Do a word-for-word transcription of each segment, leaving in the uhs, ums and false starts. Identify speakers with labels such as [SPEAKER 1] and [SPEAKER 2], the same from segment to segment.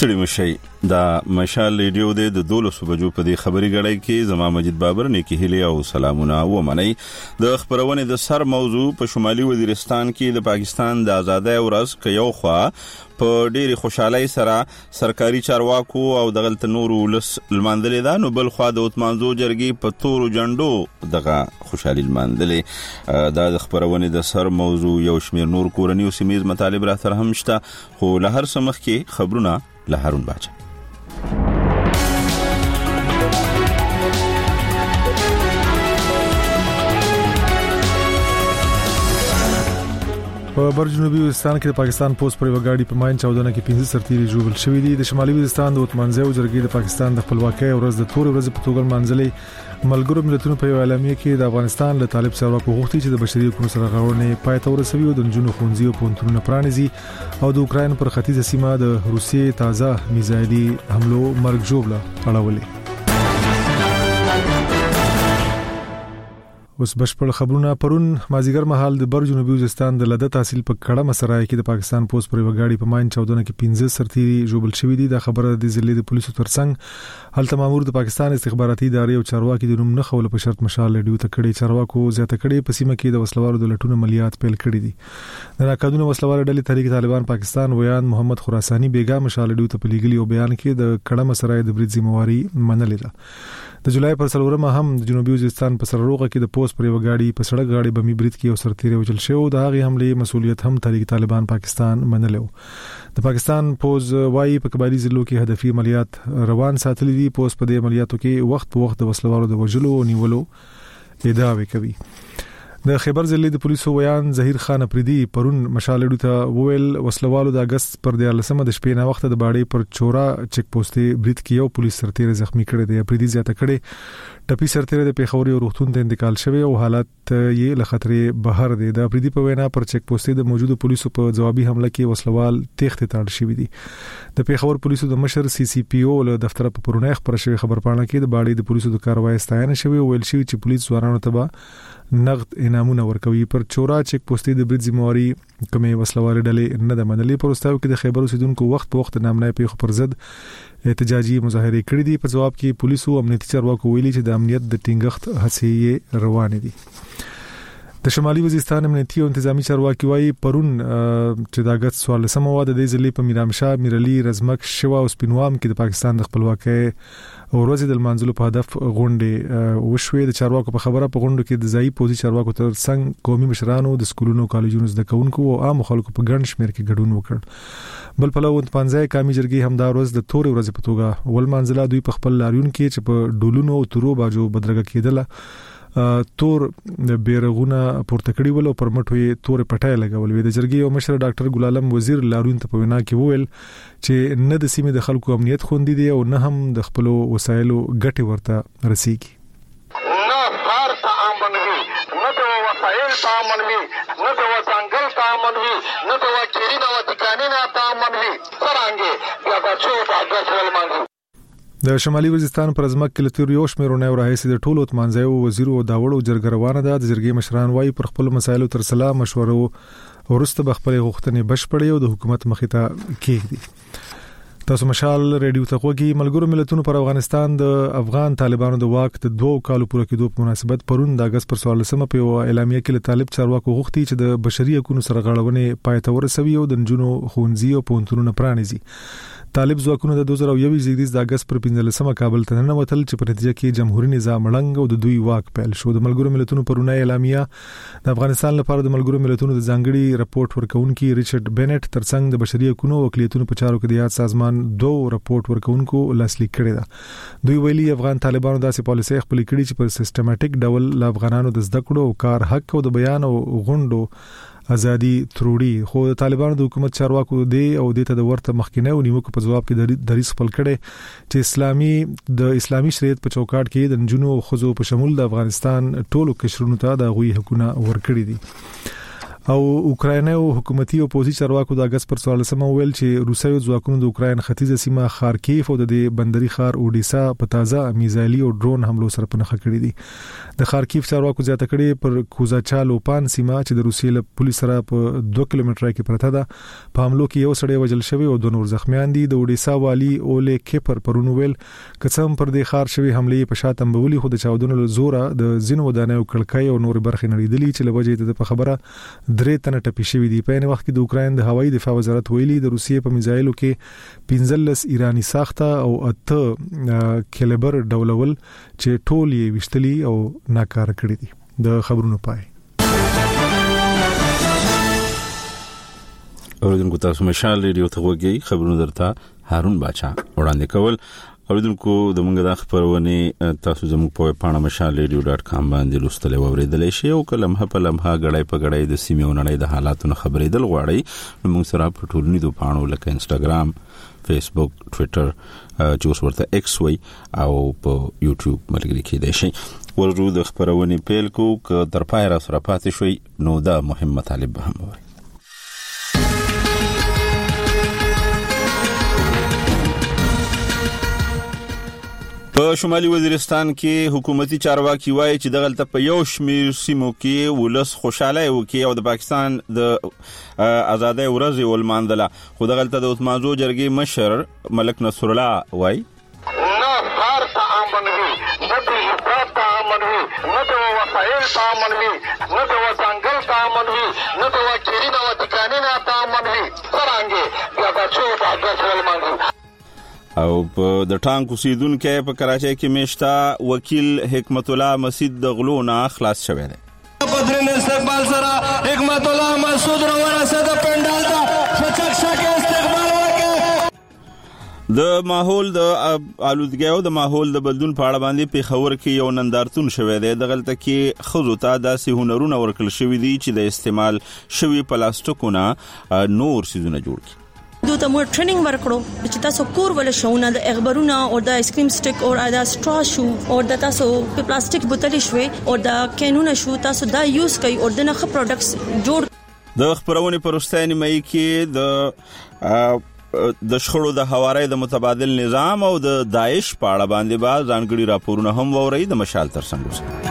[SPEAKER 1] ستړي مشي د مشال ریډیو د دولسو بجو په دې خبري غړای کې زما مجید بابر نیکی هلي او سلامونه و منی د خبرونه د سر موضوع په شمالي وزیرستان کې د پاکستان د آزادۍ ورځ کې یو خوا په ډېری خوشحالي سره سرکاري چارواکو او د غلط نورو لس لماندلې ده، نو بل خوا د اوتمانزو جرګي په تورو جنډو دغه خوشحالي لماندلې دا د خبرونه د سر موضوع یو شمیر نور کورنی او سیمیز مطالب را سره هم شته، خو له هر څه مخکې خبرونه له هارون باچا.
[SPEAKER 2] په بر جنوبي وزیرستان کې د پاکستان پوسټ پر وګاډي په ماین چودنه کې پنځه سرتیري جوړل شوې دي. د شمالي وزیرستان د اوتمانزو جرګې د پاکستان د خپلواکۍ ورځ د تور ورځ په توګه منځلې ملګرو ملتونو په اعلامیه کې د افغانستان له طالب چارواکو غوښتي چې د بشري حقوقو سره غاړه پای ته ورسوي او د جنونو خونځي او پونتونو پرانیزي او د اوکرين پر ختیځه سیمه د روسیې تازه میزایلي حملو مرګ جوړه اړولې. اوس بشپړ خبرونه. پرون مازیګر مهال د بر جنوبي وزیرستان د لده تحصیل په کړه مسرای کې د پاکستان پوسټ پر وګاډي په ماین چودنه کې پنځه سرتیري جوړل شوې دي. دا خبره د ضلع د پولیسو ترڅنګ هلته مامور د پاکستان استخباراتي ادارې او چارواکي د نوم نه خول په شرط مشال ډیو ته کړي چارواکو زیاته کړي په سیمه کې د وسلوالو د لټونو عملیات پیل کړي دي. د ناقانونه وسلوالو ډلې تحریک طالبان پاکستان ویان محمد خراساني بیګا مشال ډیو ته پلیګلی او بیان کې د کړه مسرای د برید ذمہواری منلې ده. د جولای پر څلورمه هم د جنوبي وزیرستان په سرروغه کې د پوسټ پر وګاډي په سړک غاړي بمي برید کې او سرتیري وجل شو. د هغې حمله مسؤلیت هم تحریک طالبان پاکستان منلو. د پاکستان پوز وايي په قبایلی ضلعو کې هدفي عملیات روان ساتلي دي. پوز په دې عملیاتو کې وخت په وخت د وسلوالو د وجلو او نیولو ادعاوې کوي. د خیبر ضلع د پولیسو ویان ظهیر خان افریدي پرون مشالډو ته وویل وسلوالو د اگست پر د لسمه د شپې نه وخت د باړې پر چورا چک پوسټي برید کې یو پولیس سرتیری زخمی کړی دی. افریدي زیاته کړي ټپي سرتیری د پیښور یو روغتون ته انتقال شوی او حالت یې له خطرې بهر دی. د افریدي په وینا پر چک پوسټي د موجوده پولیسو په جوابي حمله کې وسلوال تېښتې ته اړ شوی دي. د پیښور پولیسو د مشر سی سی پی او له دفتر په پرونه خبر شوی خبرپاڼه کې د باړې د پولیسو د کاروای ستاینه شوی او ویل شوی چې پولیس ځوانانو ته به نقد انعامونه ورکوي. پر چورا چک پوسټي د برید ذمہواری کومې وسلوالې ډلې نه د منلې. پروستاو کې د خیبر اوسیدونکو وخت په وخت نامنای پیښو پر ضد احتجاجي مظاهره کړې دي. په جواب کې پولیسو امنیتي چارواکو ویلي چې د امنیت د ټینګښت هڅې روانې دي. د شمالي وزیرستان امنیتي او انتظامی چارواکي وايي پرون چې د اگست څوارلسمه واده د ضلع په میرامشاه میرعلی رزمک شوا او سپینوام کې د پاکستان د خپلواکۍ ورځ د منځلو په هدف غونډه وشوې. د چارواکو په خبره په غونډه کې د ځای پوزي چارواکو تر څنګ قومي مشرانو د سکولونو کالجونو زده کوونکو او عام خلکو په ګڼ شمېر کې ګډون وکړ. بل په لوند پنځه کامي جرګي هم دا ورځ د تورې ورځ په توګه ول منځله دوی په خپل لاریون کې چې په ډولونو او تورو باجو بدرګه کېدله تور بیرغونه پورته کړی ول او پر مټو یې تور پټای لګول وی. د جرګي او مشر ډاکټر ګلالم وزیر لاریون ته په وینا کې وویل چې نه د سیمې د خلکو امنیت خوندي دی او نه هم د خپل وسایلو ګټه ورته رسیږي.
[SPEAKER 3] نه خار ته امن وي، نه د وسایل ته امن وي، نه د وسنګل ته امن وي، نه د وکیري د وتکانینه ته امن وي. څنګه بیا د څو د اگست ول منځ
[SPEAKER 2] د شمالي وزیرستان پر ځمکه کې لتور یو شمیرونه راهیسي د ټولو اوتمانځو وزیر او داوړو جرګه روانه ده. د جرګې مشران وايي پر خپل مسایلو تر سلا مشورو ورسته بخپل غوښتنې بشپړې او د حکومت مخې ته کېږي. تاسو مشال ریډیو ته وګورئ. ملګرو ملتونو پر افغانستان د افغان طالبانو د واک د دوه کالو پوره کېدو په مناسبت پرون د اگست پر څوارلسمه په اعلامیه کې طالب چارواکو غوښتي چې د بشري حقوقو سره غاړونه پای ته ورسوي او د جنونو خونځي او پونتونو پرانیزي. طالب ځواکونو د دوه زره یو زیږدیز د اگست پر پنځلسمه کابل ته ننوتل چې په نتیجه کې جمهوریت نظام مړنګ او د دوی واک پیل شو. د ملګرو ملتونو پرونه اعلامیه د افغانستان لپاره د ملګرو ملتونو د ځانګړي رپورت ورکونکي ریچارډ بینټ ترڅنګ د بشري حقوقو او اقلیتونو په چارو کې د یاد سازمان دوه رپورت ورکونکو لاسلیک کړی ده. دوی ویلي افغان طالبانو داسې پالیسي خپل کړي چې په سیستماتیک ډول ل افغانانو د زده کړو او کار حق او د بیان او غونډو ازادي تروړي. خو طالبانو د حکومت چارواکو دی او د ته د ورته مخکینه او نیوکو په جواب کې دریس خپل کړي چې اسلامي د اسلامي شریعت په چوکاټ کې د جنونو خزو په شمول د افغانستان ټولو کشرونو ته د غوي حقوقونه ورکړي دي. او اوکرایني او حکومتي او پوزي چارواکو د اگست پر څوارلسمه ویل چې روسي ځواکونو د اوکراین ختیځه سیمه خارکیف او د بندري ښار اوډیسا په تازه میزایلي او ډرون حملو سره په نخښه کړی دي د خارکیف چارواکو زیاته کړي پر کوزاچالو پان سیمه چې د روسي له پولیس سره په دوه کیلومتره کې پرته ده په حملو کې یو سړی وژل شوی او دوه نور زخمیان دي د اوډیسا والی اولې کیپر پرونو ویل قسم پر دې ښار شوی حمله په شاتم بولی خو د چاودنو له زوره د زینو ودانیو کړکۍ او نور برخې نړیدلې چې لوجې د خبره درې تنه ټپي شوی دي په ان وخت کې د اوکراین د هوایي دفاع وزارت ویلي د روسیې په میزایلو کې پنځلس ایرانی ساخته او اته کیلیبر ډولول چې ټول یې وشتلي او ناکاره کړی دي د خبرونو پای
[SPEAKER 1] اوریدونکو تاسو مشال ریډیو ته وګورئ خبرونه درته هارون باچا وړاندې کول اوریدونکو د موږ د خبرونه تاسو زموږ په پاڼه مشال ریډیو ډاټ کام باندې لوستل او اوریدل شي او کلمه په لمحه غړای په غړای د سیمې او نړۍ د حالاتو خبرې دل غواړي نو موږ سره په ټولنیزو پاڼو لکه انستګرام فیسبوک ټوئیټر چې اوس ورته ایکس وای او په یوټیوب ملګری کېدای شي ورجو د خبرونه پیل کو ک تر پای را سره پاتې شوي نو دا مهم مطالب به هم وي په شمالي وزیرستان کې حکومتي چارواکي وایي چې دغلته په یو شمیر سیمو کې ولس خوشاله وکي او د پاکستان د آزادۍ ورځ ولمانځله خو دغلته د اتمازو جرګې مشر ملک نصر الله وایي
[SPEAKER 3] نه کار ته امن وي نه د حفاظت ته امن وي نه د وسایل ته امن وي نه د ځنګل ته امن وي نه د وکیلین او دکانینو ته امن وي څرنګه بیا به څو د اگست ولمانځو
[SPEAKER 1] او په د ټانک اوسیدونکو په کراچۍ کې میشتا وکیل حکمت الله مسجد د غلو نه خلاص شوی دی
[SPEAKER 4] بدرین استقبال سره حکمت الله مسعود ورسه د پندال ته شچک شک استقبال وکړي
[SPEAKER 1] د ماحول د آلودګۍ او د ماحول د بدلون په اړه باندې په خبر کې یو نندارتون شوی دی دغلته کې خزو ته داسې هنرونه ورکل شوی دي چې د استعمال شوی پلاستیکونه نور سيزونه جوړ کړي
[SPEAKER 5] دو ته مور ټریننګ ورکړو چې تاسو کور ول شونه د اخبارونه او د آیسکریم سټیک او د سټرا شو او د تاسو په پلاستیک بوتل شوي او د کینونه شو تاسو دا یوز کوي او د نخ پروډکټس جوړ
[SPEAKER 1] د خبرونه پرستانه مې کې د د شخړو د حوارې د متبادل نظام او د داعش په اړه باندې با ځانګړي راپورونه هم ووري د مشال ترڅنګ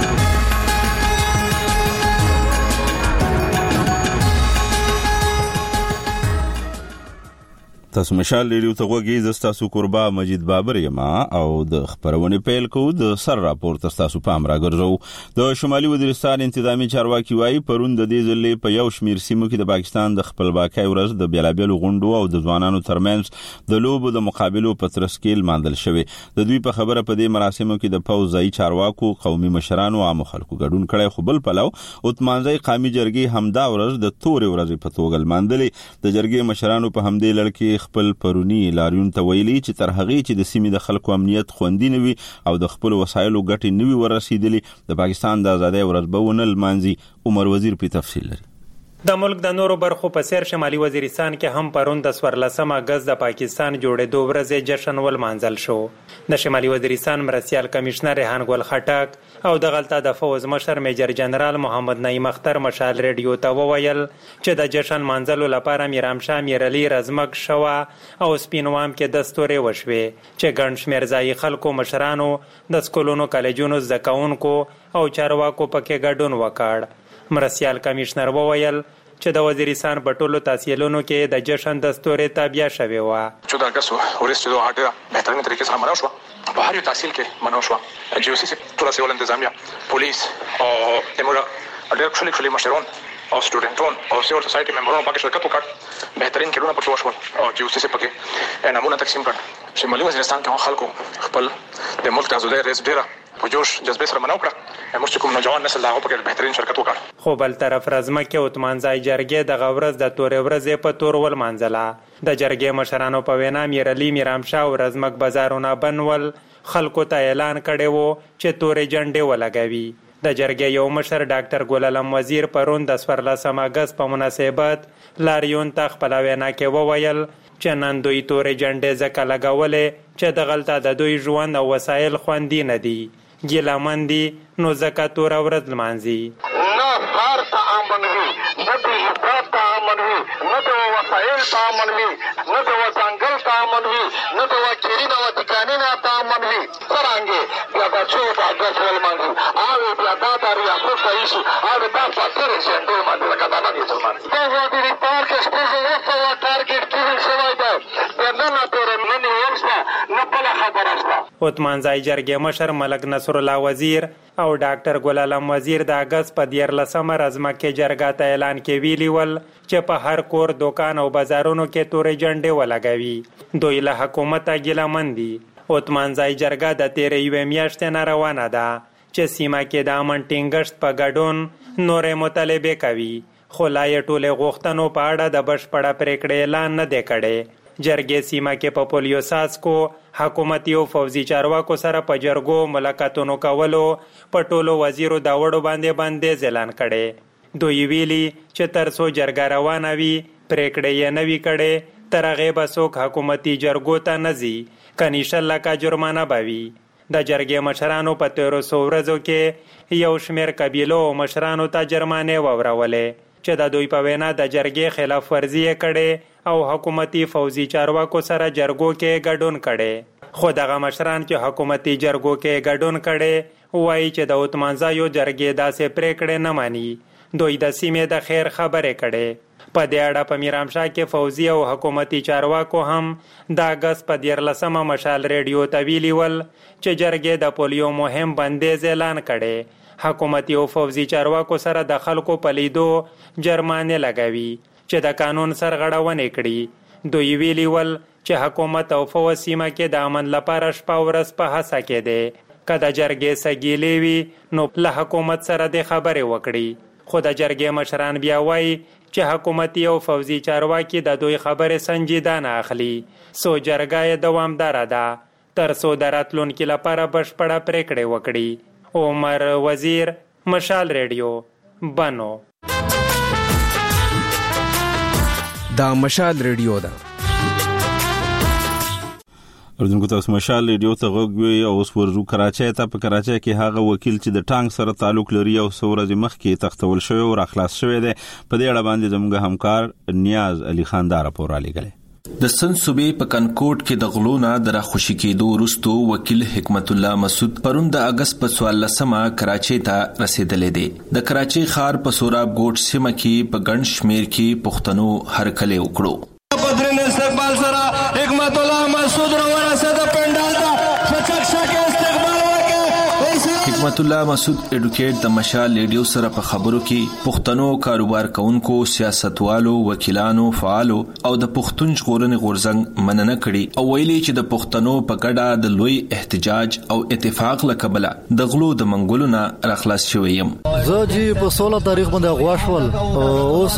[SPEAKER 1] تاسو مشال ریډیو ته وګورئ د تاسو قربا مجید بابر یما او د خبرونه پیل کو د سر راپور تاسو پام راګرځو د شمالي وزیرستان انتظامی چارواکي وایي پرون د دې ځلې په یو شمیر سیمو کې د پاکستان د خپلواکۍ ورځ د بیلابېلو غونډو او د ځوانانو ترمنځ د لوبو د مقابلو په ترسکیل ماندل شوی د دوی په خبره په دې مراسمو کې د فوزي چارواکو قومي مشرانو او عام خلکو ګډون کړي خو بل پلو اتمانځي قومي جرګې همدا ورځ د تورې ورځې په توګه ماندلې د جرګې مشرانو په همدې لړ کې خپل پرونی لاریون ته ویلي چې تر هغه چې د سیمې د خلکو امنیت خوندي نوي او د خپل وسایلو ګټې نوي ورسېدلي د پاکستان د آزادۍ ورځ به ونه لمانځي عمر وزیر په تفصیل لري
[SPEAKER 6] د ملک د نورو برخو په سیر شمالي وزیرستان کې هم پرون د څوارلسم اگست د پاکستان جوړېدو ورځ جشن ولمانځل شو د شمالي وزیرستان مرستيال کمشنر ریحان ګل خټک او د غلطه د فوز مشر میجر جنرال محمد نعیم اختر مشال ریډیو ته وویل چې د جشن مانځلو لپاره میرام شاه میرعلی رزمک شوا او سپینوام کې دستوري وشوي چې ګڼ شمېر ځای خلکو مشرانو د سکولونو کالجونو زکاونکو او چارواکو پکې ګډون وکړ مرستيال کمشنر وویل چې د وزیرستان په ټولو تحصیلونو کې د جشن دستوري تابع شوی و
[SPEAKER 7] چې د اگست ورسته دوه هټه بهترین طریقې سره مناو شو په هر یو تحصیل کې مناو شو چې اوسې ټول سیول انتظامیه پولیس او امور ډېر ښه لیکلي مشرون او سټوډنټون او سیول سوسایټي ممبرانو پکې شرکت وکړ بهترین کړونه پکې وشول او چې اوسې پکې نمونه تقسیم کړ شمالي وزیرستان کې خلکو خپل د ملک د آزادۍ ورځ ډېره په جوش جذبه سره مناو کړ موږ کوم نوجوان نسل دغه په بهترین شرکت وکړ
[SPEAKER 6] خو بل طرف رزمکه او تمانځای جرګې د غورز د تورې ورځې په تور ول منځله د جرګې مشرانو په وینا میرعلی میرام شاه او رزمک بازارونه بنول خلکو ته اعلان کړي وو چې تورې جنډې ولګوي د جرګې یو مشر ډاکټر ګل علم وزیر پرون د څوارلسم اگست په مناسبت لاریون ته خپل وینا کې وویل چې نن دوی تورې جنډې ځکه لګولې چې د غلطه د دوی ژوند او وسایل خوندي نه دي ګیلمن دي نو زکه تور ورځ لمانځي
[SPEAKER 3] نه کار ته امن وي وسایل ته امن وي، نه د ځنګل ته امن وي، نه د کیرین او تکانین ته امن وي. څرنګې بیا د چوپ اګست ولمانځي او بیا دا د ریاست رئیس او دا فاتر سنټر باندې لکه دا نه دي ځلمانځي. دا وادي پارک شپږ وسوه ټارګېټ کېدل شوی دی. د نن پورې نه نیول شوه، نه بله خبره شوه.
[SPEAKER 6] عثمانزای جرګې مشر ملک نصر الله وزیر او ډاکټر ګل عالم وزیر د اګست په دیارلسمه رزمکې جرګه ته اعلان کې ویلي ول چې په هر کور، دوکان او بازارونو کې تورې جنډې ولګوي. دوی له حکومته ګیلهمن دي. عثمانزای جرګه د تېرې یوې میاشتې نه روانه ده چې سیمه کې د امن ټینګښت په ګډون نورې مطالبې کوي، خو لا یې ټولې غوښتنو په اړه د بشپړه پرېکړې اعلان نه دی کړی. جرګې سیمه کې په پولیو څاڅکو، حکومتي او فوځي چارواکو سره په جرګو ملاقاتونو کولو په ټولو وزیرو د وړو باندې بندیز اعلان کړی. دوی ویلي چې تر څو جرګه روانه وي پرېکړې یې نه وي کړې، تر هغې به څوک حکومتي جرګو ته نه ځي، کني شل لکه جرمانه به وي. د جرګې مشرانو په تېرو څو ورځو کې یو شمېر قبیلو او مشرانو ته جرمانې واورولې چې د دوی په وینا د جرګې خلاف ورزي یې کړې او حکومتي فوځي چارواکو سره جرګو کې ګډون کړي. خو دغه مشران چې حکومتي جرګو کې ګډون کړي وایي چې د عثمانزایو جرګې داسې پرېکړې نه ماني. دوی د سیمې د خیر خبرې کړي. په دې اړه په میرامشاه کې فوځي او حکومتي چارواکو هم د اګست په دیارلسمه مشال ریډیو ته ویلي ول چې جرګې د پولیو مهم بندیز اعلان کړي. حکومتي او فوځي چارواکو سره د خلکو په لیدو جرمانې لګوي چې د قانون سرغړونې کړي. دوی ویلي ول چې حکومت او فوځ سیمه کې د امن لپاره شپه ورځ په هڅه کې دی. که د جرګې څه ګیلې وي نو له حکومت سره د خبرې وکړي. خو د جرګې مشران بیا وایي چې حکومتي او فوځي چارواکي د دوی خبرې سنجیده نه اخلي. سو جرګه یې دوامداره ده تر څو د راتلونکي لپاره بشپړه پرېکړې وکړي. عمر وزیر، مشال ریډیو، بنو.
[SPEAKER 8] دا مشال ریډیو ده.
[SPEAKER 1] اردن کو تاسو مشال ریډیو ته غوږی او اوس ورزو کراچۍ ته. په کراچۍ کې هغه وکیل چې د ټانک سره تعلق لري او سورز مخکې تختول شوی او راخلاص شوی دی، په دې اړه باندې زموږ همکار نیاز علي خان دا راپور را لېږلی.
[SPEAKER 9] د سن صوبې په کنکوټ کې د غلو نه د راخوشي کېدو وروسته وکیل حکمت الله مسعود پرون د اګست په څوارلسمه کراچۍ ته رسېدلی دی. د کراچۍ ښار په سوراب ګوټ سیمه کې په ګڼ شمېر کې پښتنو هرکلی وکړو.
[SPEAKER 4] په درنه استقبال سره حکمت الله مسعود راورسېده پنډال ته شچکشه کې استقبال وکړ.
[SPEAKER 9] حکمت الله مسعود اډوکیټ د مشال ریډیو سره په خبرو کې پښتنو کاروبار کوونکو، سیاستوالو، وکیلانو، فعالو او د پښتون ژغورنې غورځنګ مننه کړي او ویلي چې د پښتنو په ګډه د لوی احتجاج او اتفاق له کبله د غلو د منګولو نه راخلاص شوی یم.
[SPEAKER 10] زه چې په سوله تاریخ باندې اغوا شول اوس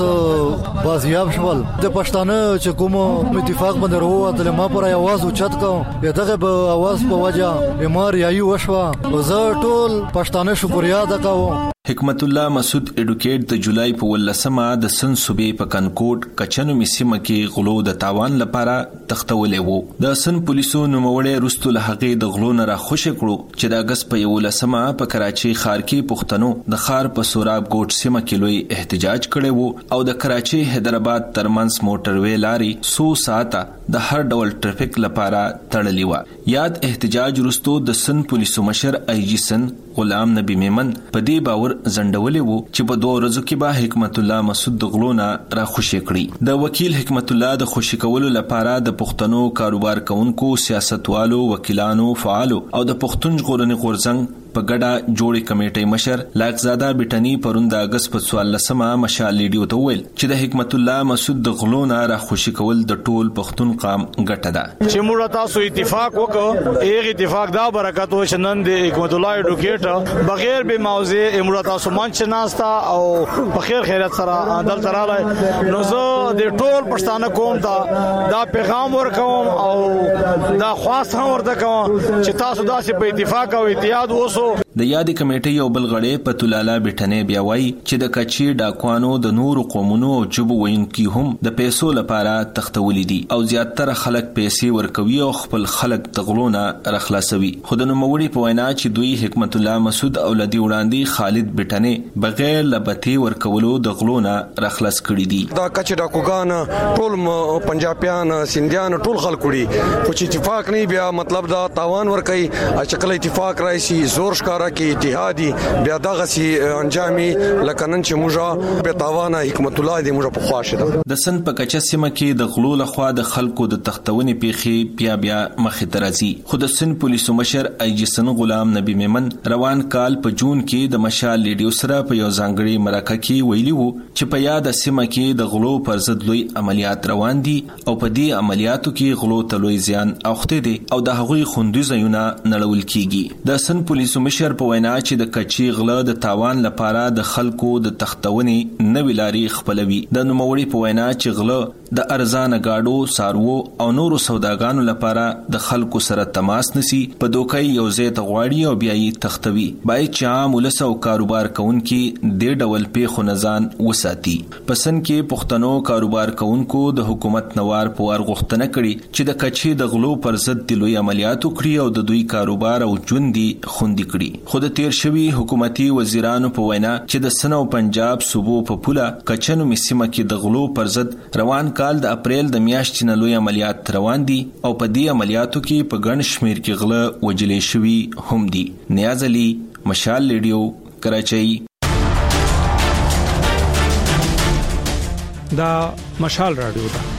[SPEAKER 10] بازیاب شول د پښتانه چې کوم اتفاق باندې وروتل ما پر आवाज اوچت کوم دغه به आवाज په وجه بیمار یایو وشوا زه ټول پښتانه شکریا ادا کوم.
[SPEAKER 9] حکمت الله مسعود اډوکیټ د جولای په ولسمه د سن صوبې په کنکوټ کچنو میسیمه کې غلو د تاوان لپاره تختولې وو. د سن پولیسو نوموړی رستو له هغې د غلو نه راخوشې کړو چې د اګست په یولسمه په کراچۍ ښار کې پښتنو د ښار په سوراب ګوټ سیمه کې لوی احتجاج کړی وو او د کراچۍ حیدرآباد ترمنځ موټروي لارې څو ساعته د هر ډول ټریفیک لپاره تړلې وه. یاد احتجاج رستو د سن پولیسو مشر آی جی سن غلام نبی میمن په دې باور زنډولې وو چې په دوه ورځو کې به حکمت الله مسعود د غلو نه راخوشي کړي. د وکیل حکمت الله د خوشي کولو لپاره د پښتنو کاروبار کوونکو، سیاستوالو، وکیلانو، فعالو او د پښتون ژغورنې غورځنګ په ګډه جوړې کمیټې مشر لایقزاده بټنی پرون د اګست په څوارلسمه مشال ریډیو ته ویل چې د حکمت الله مسعود د غلو نه راخوشي کول د ټول پښتون قام ګټه ده.
[SPEAKER 11] چې موږ تاسو اتفاق وکړو هغه اتفاق دا برکت و چې نن د حکمت الله اډوکیټ بغیر به موضوع امور تاسو مانچ ناستا او په خیر خیرت سره دل تراله نو زه د ټول پښتانه قوم ته دا پیغام ورکوم او دا خواست هم ورته کوم چې تاسو داسې په اتفاق او اتحاد اوسو.
[SPEAKER 9] د یادې کمیټې یو بل غړی پتولالا بیٹنې بیا وایي چې د کچي ډاکوانو د نورو قومونو او ژبو ویونکي هم د پیسو لپاره تختولي دي او زیاتره خلک پیسې ورکوي او خپل خلک د غلونه راخلاصوي. خو د نوموړي په وینا چې دوی حکمت الله مسعود او لدی وړاندې خالد بیٹنې بغیر لبتي ورکولو د غلونه راخلاص کړي دي.
[SPEAKER 12] دا کچي ډاکوګان ټول پنجابیان سندیان ټول خلک وړي خو چې اتفاق نه بیا مطلب دا تاوان ور کوي چې اتفاق راشي زور ښکارا کې اتحادي بیا دغه سي انجامي لکه نن چې موږ په تاوانه حکمت الله دې موږ په خواشه ده.
[SPEAKER 9] د سن په کچه سیمه کې د غلو لخوا د خلکو د تختونې پیخي بیا بیا مخې ته راځي. خو د سن پولیسو مشر ایجسن غلام نبی میمن روان کال په جون کې د مشال لیډیو سره په یو ځانګړي مرکه کې ویلي وو چې په یاد سیمه کې د غلو پر ضد لوی عملیات روان دي او په دې عملیاتو کې غلو ته لوی زیان اوخته دي او د هغوی خوندي ځایونه نړول کیږي. د سن پولیسو مشر په وینا چې د کچي غله د تاوان لپاره د خلکو د تختونې نوې لاري خپلوي. د نوموړي په وینا چې غله د ارزان گاډو سارو او نورو سوداګانو لپاره د خلکو سره تماس نسی په دوکۍ یو ځای ته غواړي او بیا یې تختوي. باید چې عام ولس او کاروبار کوونکي د ډول پیښو نزان وساتي. پسند کې پښتنو کاروبار کوونکو د حکومت نوار په ور غوښتنه کړي چې د کچي د غلو پر ضد د لوی عملیاتو کړی او د دوی کاروبار او ژوندۍ خوندي کړي. خو د تیر شوی حکومتي وزیرانو په وینا چې د سن او پنجاب صوبو په پوله کچنو مسیمه کې د غلو پر ضد روان کال د اپریل د میاشتې نه لوی عملیات روان دي او په دې عملیاتو کې په ګڼ شمیر کې غله وجلې شوي هم دي. نیاز علي، مشال لیډیو، کراچۍ.
[SPEAKER 13] دا مشال رادیو ده.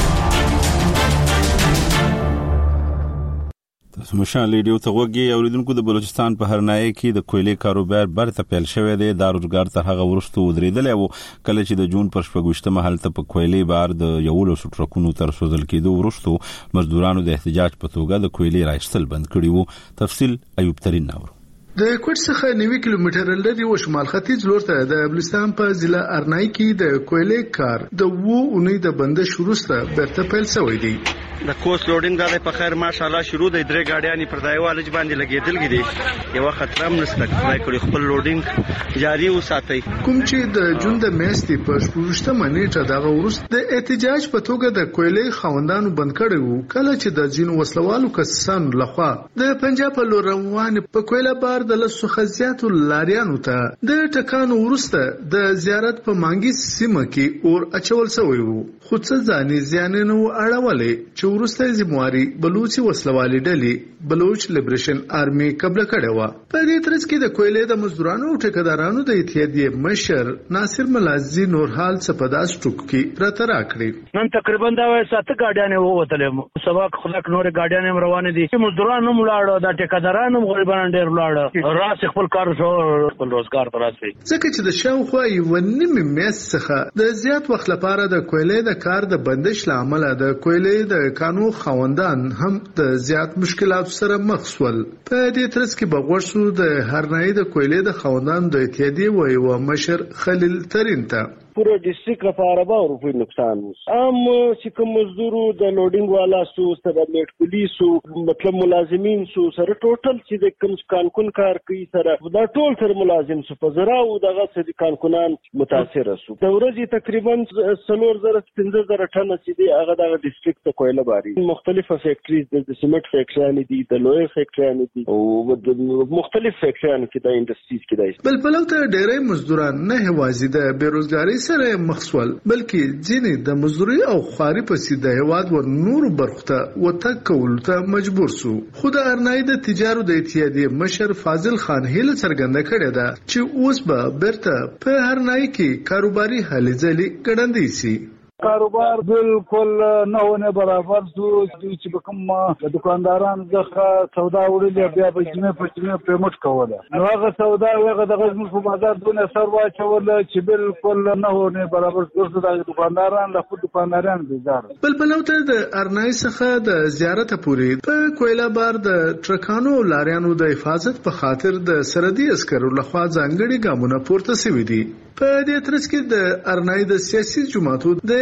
[SPEAKER 1] تاسو مشال لیډیو ته وګورئ. اوریدونکو د بلوچستان په هرنای کې د کویلې کاروبار برته پیل شوی دی. دا روزګار ته هغه ورستو ودرېدل او کله چې د جون پر شپږشتمه هلته په کویلې بار د یولو ټرکونو تر سوزل کېدو ورستو مزدورانو د احتجاج په توګه د کویلې راایستل بند کړي وو. تفصیل ایوب ترین ناور.
[SPEAKER 14] د کوټ څخه نوي کیلومتر لري و شمال ختیځ لور ته د بلوچستان په ضلع ارنای کې د کویلې کار د وو اونۍ د بندش وروسته برته پیل شوی دی.
[SPEAKER 15] د کوست لوډینګ د په خیر ماشاءالله شروع د درې گاډیانی پر دایوالج باندې لګیدل کېدي. یو خطر هم نشته کړای کړی خپل لوډینګ جاری وساتي.
[SPEAKER 14] کوم چې د جون د میاشتې په شپږشتمه نیټه دغه وروسته د احتجاج په توګه د کویلې خوندانو بند کړی وو کله چې د جنو وسلوالو کسانو لخوا د پنجاب په روان په کویلې بار د لسو خزياتو لاریانو ته د ټکانو ورسته د زیارت په مانګي سیمه کې اور اچول شوی وو. خو څه ځاني ځاننو اړولې چې ورسته زمواري بلوچي وسلوالي ډلې بلوچ لیبریشن آرمي قبل کړه و. په دې ترڅ کې د کویلې د مزدورانو او ټیکدارانو د اتحادیې مشر ناصر ملازي نورحال سپداس ټوک کې راته راکړي.
[SPEAKER 16] نن تقریبا دا ساته گاډیانه ووتلې سبا خلک نور گاډیانه روان دي. مزدورانو ملاړو د ټیکدارانو غریبان ډېر ملاړو راس خپل کار شو خپل روزګار تراسي.
[SPEAKER 14] ځکه چې د شاوخوا یو نیمه میاشت څخه د زیات وخت لپاره د کویلې د کار د بندش لامل د کویلې د کانو خوندان هم د زیات مشکلات سره مخ شول. په دې ترڅ کې بغورسو د هرنای د کویلې د خوندان د اتحادیې وایو مشر خلیل ترین ته
[SPEAKER 17] پورا ډیسټریکټ لپاره به روپی نقصان وو. عام چې کوم مزدورو د لوډینګ والا سو سره میټ پولیسو مطلب ملازمین سو سره ټوټل چې د کوم کانکون کار کوي سره دا ټول سره ملازم سو په زرا او دغه چې کانکونان متاثر سو. د ورځې تقریبا څلور زره پنځه زره ټن چې دی هغه د ډیسټریکټ ته کویله باري. مختلفه فیکټریز د سیمنټ فیکټریان دي د لوی فیکټریان دي او د مختلف فیکټریان کې د انډستریز کې دی.
[SPEAKER 14] بل پلوته ډېرې مزدوران نه هوازي د بیروزګاری سره مخسول بلکې ځینې د مزدوري او خواري په سیده هواد و نور برخته وتک کول ته مجبور سو. خو د ارنای د تجارت د اتحادیې مشر فاضل خان هیله څرګنده کړې ده چې اوس به برته په هرنای کې کاروباري هلې ځلې ګړندې سي.
[SPEAKER 18] کاروبار بالکل نه ونه برابر شو چې کوم د دکانداران ځخه سودا وړي بیا به جمع په جمع پیمنټ کوله. نو هغه سودا هغه د غزمو په بازار دونه سر واچول چې بالکل نه ونه برابر شو د دکانداران له خود دکانداران بیزار.
[SPEAKER 14] بل بلوته د ارنای څخه د زیارت پورې په کویلا بار د ټرکانو لاریانو د حفاظت په خاطر د سرحدي عسکرو لخوا ځانګړي ګامونه پورته شوي دي. په دې ترڅ کې د ارنای د سیاسي جماعتو د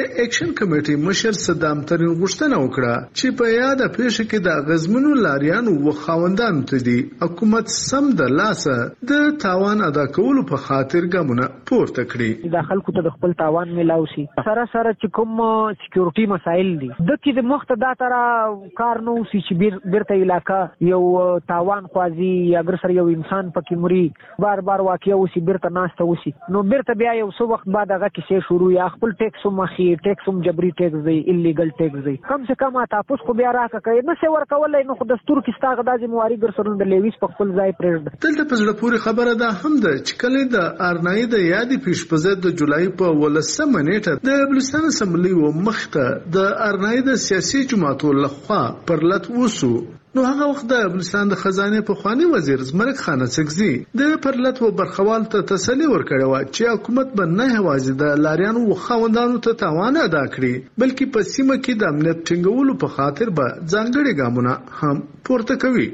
[SPEAKER 14] اکشن کمیټې مشر صدام ترین غوښتنه وکړه چې په یاد پیښه کې د غزمنو لاریانو و خاوندانو ته دي حکومت سم د لاسه د تاوان ادا کولو په خاطر ګامونه پورته کړي.
[SPEAKER 19] د خلکو ته د خپل تاوان ملاو شي سره سره چې کوم سکیورټي مسایل دي د چې د مخته دا تر کار نو سي چې بیرته علاقې یو تاوان خوازي یا اگر سره یو انسان پکې مري بار بار واقع وسی بیرته ناشته وسی نو بیرته بیا یو څو وخت بعد هغه کې شروع یا خپل ټیکس مخي ټیکس جبري ټیکس دی ایلیګل ټیکس دی کم سے کم تاسو خو بیا راکا کوي نو څه ورکولای نو خو دستور کې ستاغه د ذمہواری ګر سره د لیویس په خپل ځای پرېږد.
[SPEAKER 14] دلته په زړه پورې خبره ده هم ده چې کله د ارنای د یادې پیش په ضد د جولای په ولسمه نیټه د بلوچستان اسمبلی و مخته د ارنای د سیاسي جماعتو لخوا پر لټ وسو نو هغه وخت د بلوچستان د خزانه په خواني وزیر زمرک خان سکزي د پرلط و برخوال ته تسلی ورکړی و چې حکومت به نه هوازي د لاریانو و خوندانو ته تاوان ادا کړي بلکې په سیمه کې د امنیت ټینګولو په خاطر به ځانګړي ګامونه هم پورته کوي.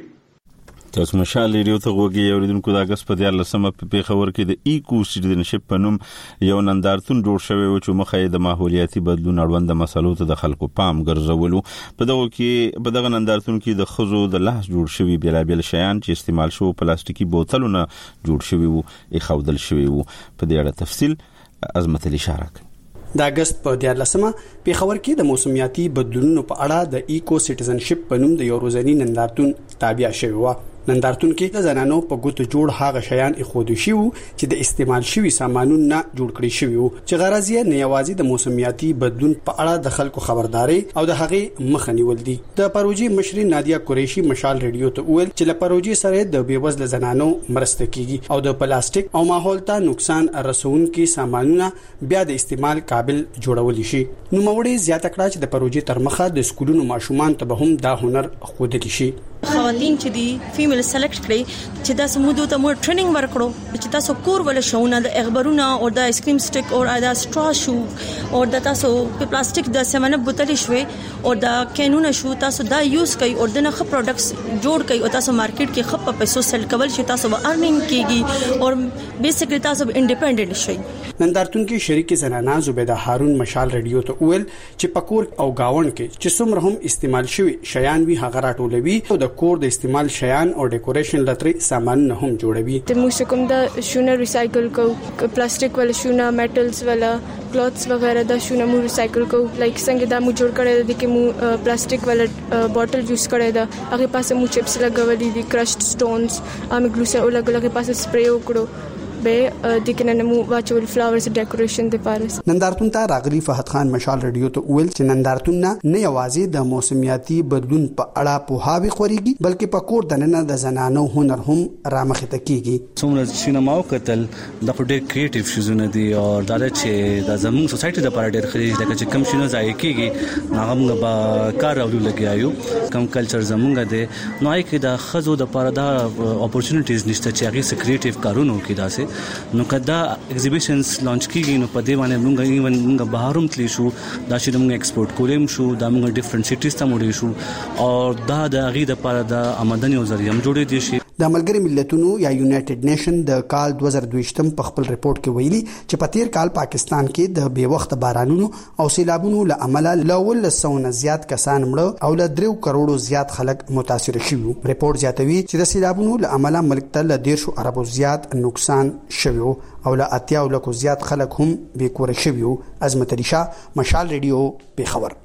[SPEAKER 1] تاسو مشال ریډیو ته غوږی اوریدونکو د اگست په دیارلسمه په پیښور کې د ایکو سټیډنشپ په نوم یو نندارتون جوړ شوی و چې مخه د ماحولیاتي بدلون اړوند مسلو ته د خلکو پام ګرځولو. په دغه کې په دغه نندارتون کې د خزو د لاس جوړ شوی بیلابل شیان چې استعمال شو پلاستیکي بوتلونه جوړ شوی وو اخودل شوی وو. په دې اړه تفصیل عظمت علی شارک.
[SPEAKER 20] د اگست په دیارلسمه پیښور کې د موسمیاتي بدلونونو په اړه د ایکو سټیډنشپ په نوم د یو ورځنی نندارتون تابع شوی و. نندارتون کې د زنانو په ګوتو جوړ هغه شیان اخودو شي چې د استعمال شوی سامانونو نه جوړ کړی شوی وو چې غرض یې نه یوازې د موسمیاتي بدلون په اړه د خلکو خبرداري او د هغې مخه نیول دي. د پروژې مشري نادیا قریشي مشال ریډیو ته وویل چې له پروژې سره د بیوزله زنانو مرسته کیږي او د پلاستیک او ماحول ته نقصان رسونکي سامانونه بیا د استعمال قابل جوړول شي. نو موړي زیاته کړه چې د پروژې تر مخه د سکولونو ماشومان ته به هم دا هنر ښودل شي.
[SPEAKER 5] خواتین چې دی فیمیل سلیکټ کړي چې دا سمودو ته مو ټریننګ ورکړو چې تاسو کور ول شونه د اخبارونه او د آیس کریم سټیک او د سټرا شو او د تاسو په پلاستیک د سمنه بوتل شوي او د کینونه شو تاسو دا یوز کوي او د نه پروډکټس جوړ کوي او تاسو مارکیټ کې خپ پیسو سیل کول شي تاسو به ارنینګ کیږي او بیسیکلی تاسو انډیپندنٹ شئ.
[SPEAKER 20] نندارتون کې شریک زنانه زبیده هارون مشال ریډیو ته ویل چې پکور او گاون کې چې څومره هم استعمال شوی شیان وی هغه راټولوي او د کور د استعمال شیان او ډیکوریشن لتري سامان نه هم جوړوي.
[SPEAKER 21] د موږ کوم د شونه ریسایکل کو پلاستیک ولا شونه میټلز ولا کلوثز وغیرہ د شونه مو ریسایکل کو لایک څنګه دا مو جوړ کړی د کې مو پلاستیک ولا بوتل یوز کړی دا هغه پاسه مو چپس لګولې دي کرشډ سټونز ام ګلوسه او لګولې پاسه سپری وکړو به د کنه مو واچول فلاورز ډیکوریشن د پارس.
[SPEAKER 20] نندارتون ته راغلی فهد خان مشال ریډیو ته ویل چې نندارتون نه یوازې د موسمیاتي بدلون په اړه پوهاوی خوريږي بلکې په کور دننه د زنانو هنر هم رامخته کیږي.
[SPEAKER 22] څومره سینما او قتل د ډېر کریټیو شوزونه دي او دا چې د زموږ سوسایټي د لپاره ډېر خريج د چې کم شنو ځای کیږي هغه موږ به کار اولو لګیایو کم کلچر زموږ دی نو آی کې د خزو د لپاره دا اپورتونټیز نشته چې هغه سکریټیو کارونه کوي داسې نو کدا ایگزیبیشنز لانچ کیږي نو په دې باندې موږ ایون موږ بهاروم تلی شو دا چې موږ ایکسپورت کولم شو دا موږ ډیفرنٹ سټیز ته موړې شو او دا د غي د لپاره د آمدنی او ذریعہ جوړې دي شي.
[SPEAKER 20] د ملګری ملتونو یا یونایټډ نیشن د کال دوه زره دوه په خپل ریپورت کې ویلي چې په تیر کال پاکستان کې د بې وخت بارانونو او سیلابونو له امله لول سونه زیات کسان مړه او له درو کروڑو زیات خلک متاثر شوي. ریپورت زیاتوي چې د سیلابونو له امله ملک ته له ډیر شو اربو زیات نقصان شوی او له اتیا لکو زیات خلک هم بې کور شوي. عظمت علی شاه مشال ریډیو پیښور.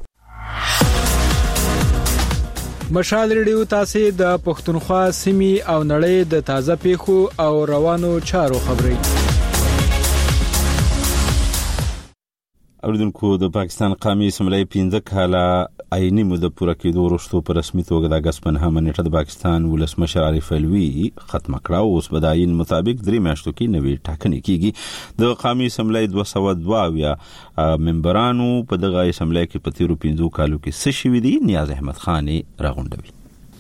[SPEAKER 13] مشال ریډیو تاسو د پښتونخوا سیمې او نړۍ د تازه پیښو او روانو چارو خبري
[SPEAKER 1] اوریدونکو د پاکستان قومي اسمبلی پنځه کاله آئینی موده پوره کېدو وروسته په رسمي توګه د اگست په نهمه نیټه د پاکستان ولسمشر عارف علوي ختم کړه او اوس به د آئین مطابق درې میاشتو کې نوې ټاکنې کیږي. د قومي اسمبلی دوه سوه دوه اویا ممبرانو په دغه اسمبلی کې په تیرو پنځو کالو کې څه شوي دي نیاز احمد خان راغونډوي.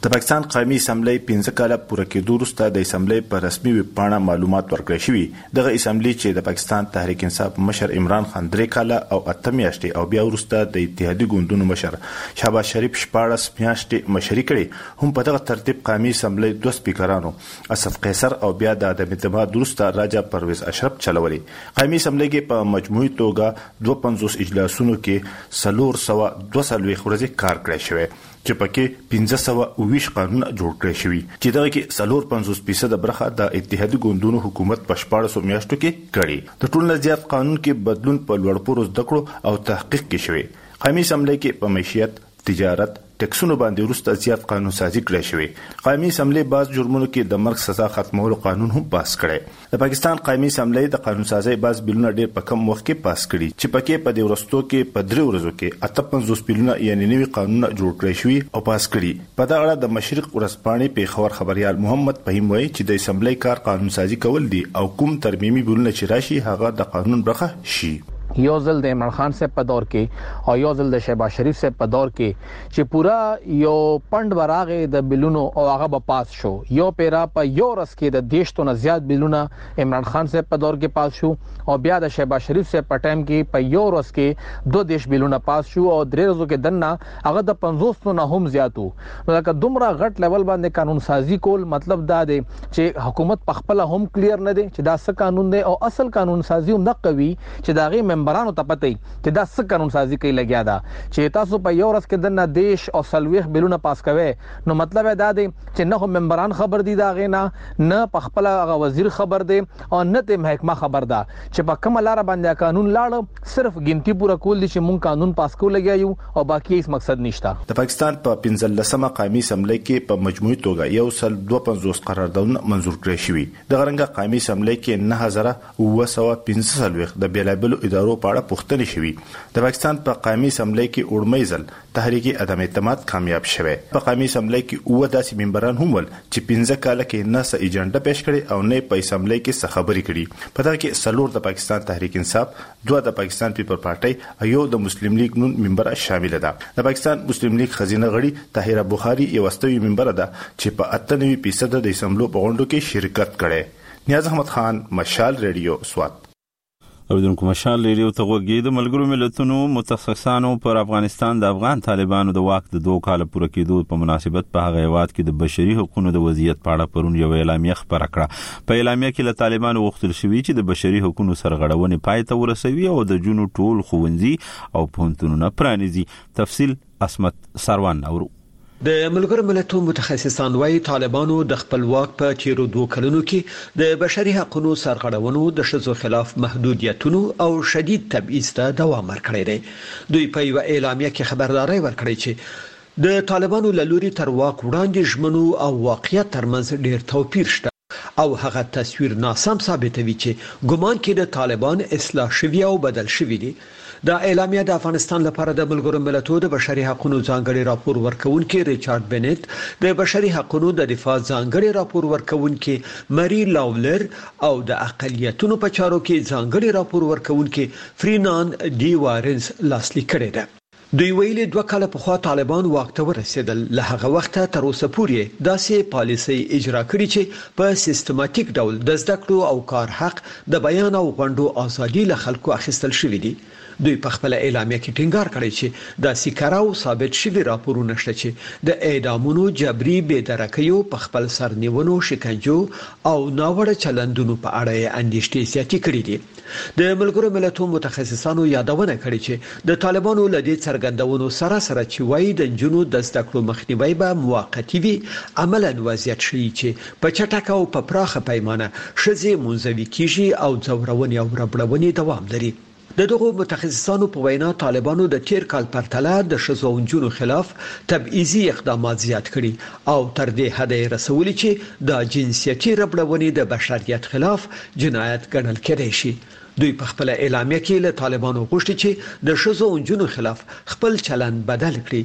[SPEAKER 2] د پاکستان قومي اسمبلی پنځه کاله پوره کېدو وروسته د اسمبلی په رسمي ویب پاڼه معلومات ورکړی شوي. دغه اسمبلی چې د پاکستان تحریک انصاف مشر عمران خان درې کاله او اته میاشتې او بیا وروسته د اتحادي ګوندونو مشر شهباز شریف شپاړس میاشتې مشري کړي، هم په دغه ترتیب قومي اسمبلی دوه سپیکرانو اسف قیصر او بیا د عدم اعتماد وروسته راجا پرویز اشرف چلولي. قومي اسمبلی کې په مجموعي توګه دوه پنځوس اجلاسونو کې څلور سوه دوه څلوېښت ورځې کار کړی شوی چې پکې پنځه سوه اوویشت قانون جوړ کړی شوي چې دغه کې څلور پنځوس فیصده برخه د اتحادي ګوندونو حکومت په شپاړسو میاشتو کې کړي. د ټولو نه زیات قانون کې بدلون په لوړ پوړو زده کړو او تحقیق کې شوی. قومي اسمبلی کې په معیشت، تجارت، ټیکسونو باندې وروسته زیات قانون سازي کړی شوی. قومي اسمبلی بعض جرمونو کې د مرګ سزا ختمولو قانون هم پاس کړی. د پاکستان قومي اسمبلی د قانون سازي بعض بیلونه ډېر په کم وخت کې پاس کړي چې پکې په دې ورستو کې په درې ورځو کې اته پنځوس بیلونه یعنی نوي قانون جوړ کړی شوی او پاس کړي. په دا اړه د مشرق ورځپاڼې پیښور خبريال محمد فهیم وایي چې د اسمبلی کار قانون سازي کول دي او کوم ترمیمي بیلونه چې راشي هغه د قانون برخه شي.
[SPEAKER 7] یو ځل د عمران خان صاحب په دور کې او یو ځل د شهباز شریف صاحب په دور کې چې پورا یو پند براغه د بلونو او هغه به پاس شو. یو پیرا په یو ورځ کې د دیشتو نه زیات بلونه عمران خان صاحب په دور کې پاس شو او بیا د شهباز شریف صاحب په ټایم کې په یو ورځ کې دوه دیش بلونه پاس شو او درې ورځو کې دنه هغه د پنځوس نه هم زیاتو. نو دا دومره غټ لیول باندې قانون سازي کول مطلب دا دی چې حکومت په خپل هم کلیر نه دی چې دا څه قانون دی او اصل قانون سازي هم نه کوي چې داغه ممبرانو ته پته چې دا څه قانون سازي کوي لګیا دا چې تاسو په یو ورځ کې د دیش او سلويخ بلونه پاس کوي. نو مطلب دا دی چې نه هم ممبران خبر دي دا غینا نه په خپل هغه وزیر خبر دی او نه ته محکمه خبر ده چې په کوم لار باندې قانون لاړ صرف ګنتی پورا کول دي چې مونږ قانون پاس کول لګیا یو او باقي هیڅ مقصد نشته.
[SPEAKER 2] د پاکستان په پنځلسمه قومي اسمبلی کې په مجموعي توګه یو سل دوه پنځوس قراردادونه منزور کړی شوي. د غرنګ قومي اسمبلی کې نه هزار اوه سوه پنځه څلوېښت د بیلابلو ادارو په اړه پوښتنې شوي. د پاکستان په قومي اسمبلی کې اورمۍ ځل تحریک عدم اعتماد کامیاب شوه. په قومي اسمبلی کې اوه داسې ممبران هم ول چې پنځه کاله کې نه څه ایجنډا پیش کړي او نه په اسمبلی کې څه خبرې کړي. په دا کې څلور د پاکستان تحریک انصاف، دوه د پاکستان پیپل پارټي او یو د مسلم لیگ نون ممبر شامل ده. د پاکستان مسلم لیگ خزینه غړي طاهره بخاری یو واستوي ممبر ده چې په اته نوي فیصد د اسمبلو په غونډو کې شرکت کړي. نیاز احمد خان، مشال ریډیو، سوات.
[SPEAKER 1] اوریدونکو مشال ریډیو ته غوږی د ملګرو ملتونو متخصصانو پر افغانستان د افغان طالبانو د واک د دوه کال پوره کېدو په مناسبت په هغه هیواد کې د بشري حقوقو د وضعیت په اړه پرون یو اعلامیه خبره کړه. په اعلامیه کې له طالبانو غوښتل شوی چې د بشري حقوقو سرغړونې پای ته ورسوي او د جنو ټول ښوونځي او پوهنتونونه پرانیزي. تفصیل اسمت سروان اورو.
[SPEAKER 23] د ملګرو ملتونو متخصصان وايي طالبانو د خپل واک په تیرو دوه کلونو کې د بشري حقوقو سرغړونو، د ښځو خلاف محدودیتونو او شدید تبعیض ته دوام ورکړی دی. دوی په یو اعلامیه کې خبرداري ورکړې چې د طالبانو له لوري تر واک وړاندې ژمنو او واقعیت ترمنځ ډیر توپیر شته او هغه تصویر ناسم ثابتوي چې ګومان کې د طالبان اصلاح شوی او بدل شوی دی. دا اعلامیه د افغانستان لپاره د ملګرو ملتونو د بشري حقوقو ځانګړي راپور ورکونکي ریچارډ بنت، د بشري حقوقو د دفاع ځانګړي راپور ورکونکي مری لاولر او د اقلیتونو په چارو کې ځانګړي راپور ورکونکي فرینان ډي وارنز لاسلیک کړی دی. دوی ویلي دوه کاله پخوا طالبان واک ته ورسېدل. له هغه وخته تر اوسه پورې داسې پالیسي اجرا کړې چې په سیستماتیک ډول د زده کړو او کار حق، د بیان او غونډو ازادي له خلکو اخیستل شوې دي. دوی په خپل اعلامیه کې ټینګار کړی چې د سیکراو ثابت شوی راپورونه شته چې د اعدامونو، جبري بېدرکیو، په خپل سرنیونو، شکنجو او ناوړه چلندونو په اړه اندېښنې زیاتې کړې دي. د ملګرو ملتونو متخصصانو یادونه کړې چې د طالبانو له دې څرګندونو سره سره چې وایي د نجونو د زده کړو مخنیوي به موقتی وي، عملاً وضعیت شي چې په چټکه او په پراخه پیمانه ښځې منزوي کیږي او ځورونې او ربړونې دوام لري. د دغو متخصصانو په وینا طالبانو د تیر کال پرتله د ښځو او نجونو خلاف تبعیضي اقدامات زیات کړي او تر دې حده یې رسولي چې د جنسیتي ربړونې د بشریت خلاف جنایت ګڼل کېدای شي. دوی په خپل اعلامیه کې له طالبانو غوښتي چې د ښځو او نجونو خلاف خپل چلند بدل کړي.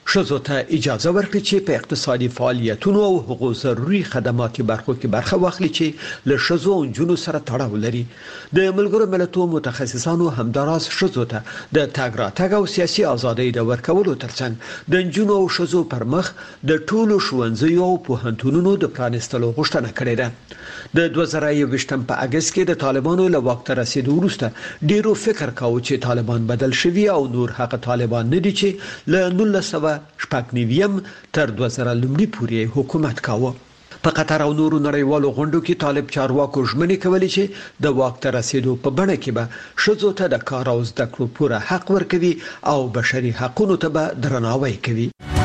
[SPEAKER 23] ښځو ته اجازه ورکړي چې په اقتصادي فعالیتونو او هغو ضروري خدماتي برخو کې برخه واخلي چې له ښځو او نجونو سره تړاو لري. د ملګرو ملتونو متخصصانو همداراز ښځو ته د تګ راتګ او سیاسي ازادۍ د ورکولو ترڅنګ د نجونو او ښځو پر مخ د ټولو ښوونځیو او پوهنتونونو د پرانیستلو غوښتنه کړې ده. د دوه زره یوویشتم په اګست کې د طالبانو له واک ته رسیدو وروسته ډیرو فکر کاوه چې طالبان بدل شوي او نور هغه طالبان نه دي چې له نولس سوه شپږ نوي تر دوه زره لومړي پورې حکومت کاوه. په قطر او نورو نړیوالو غونډو کې طالب چارواکو ژمنې کولې چې د واک ته رسیدو په بڼه کې به ښځو ته د کار او زده کړو پوره حق ورکوي او بشري حقوقو ته به درناوی کوي.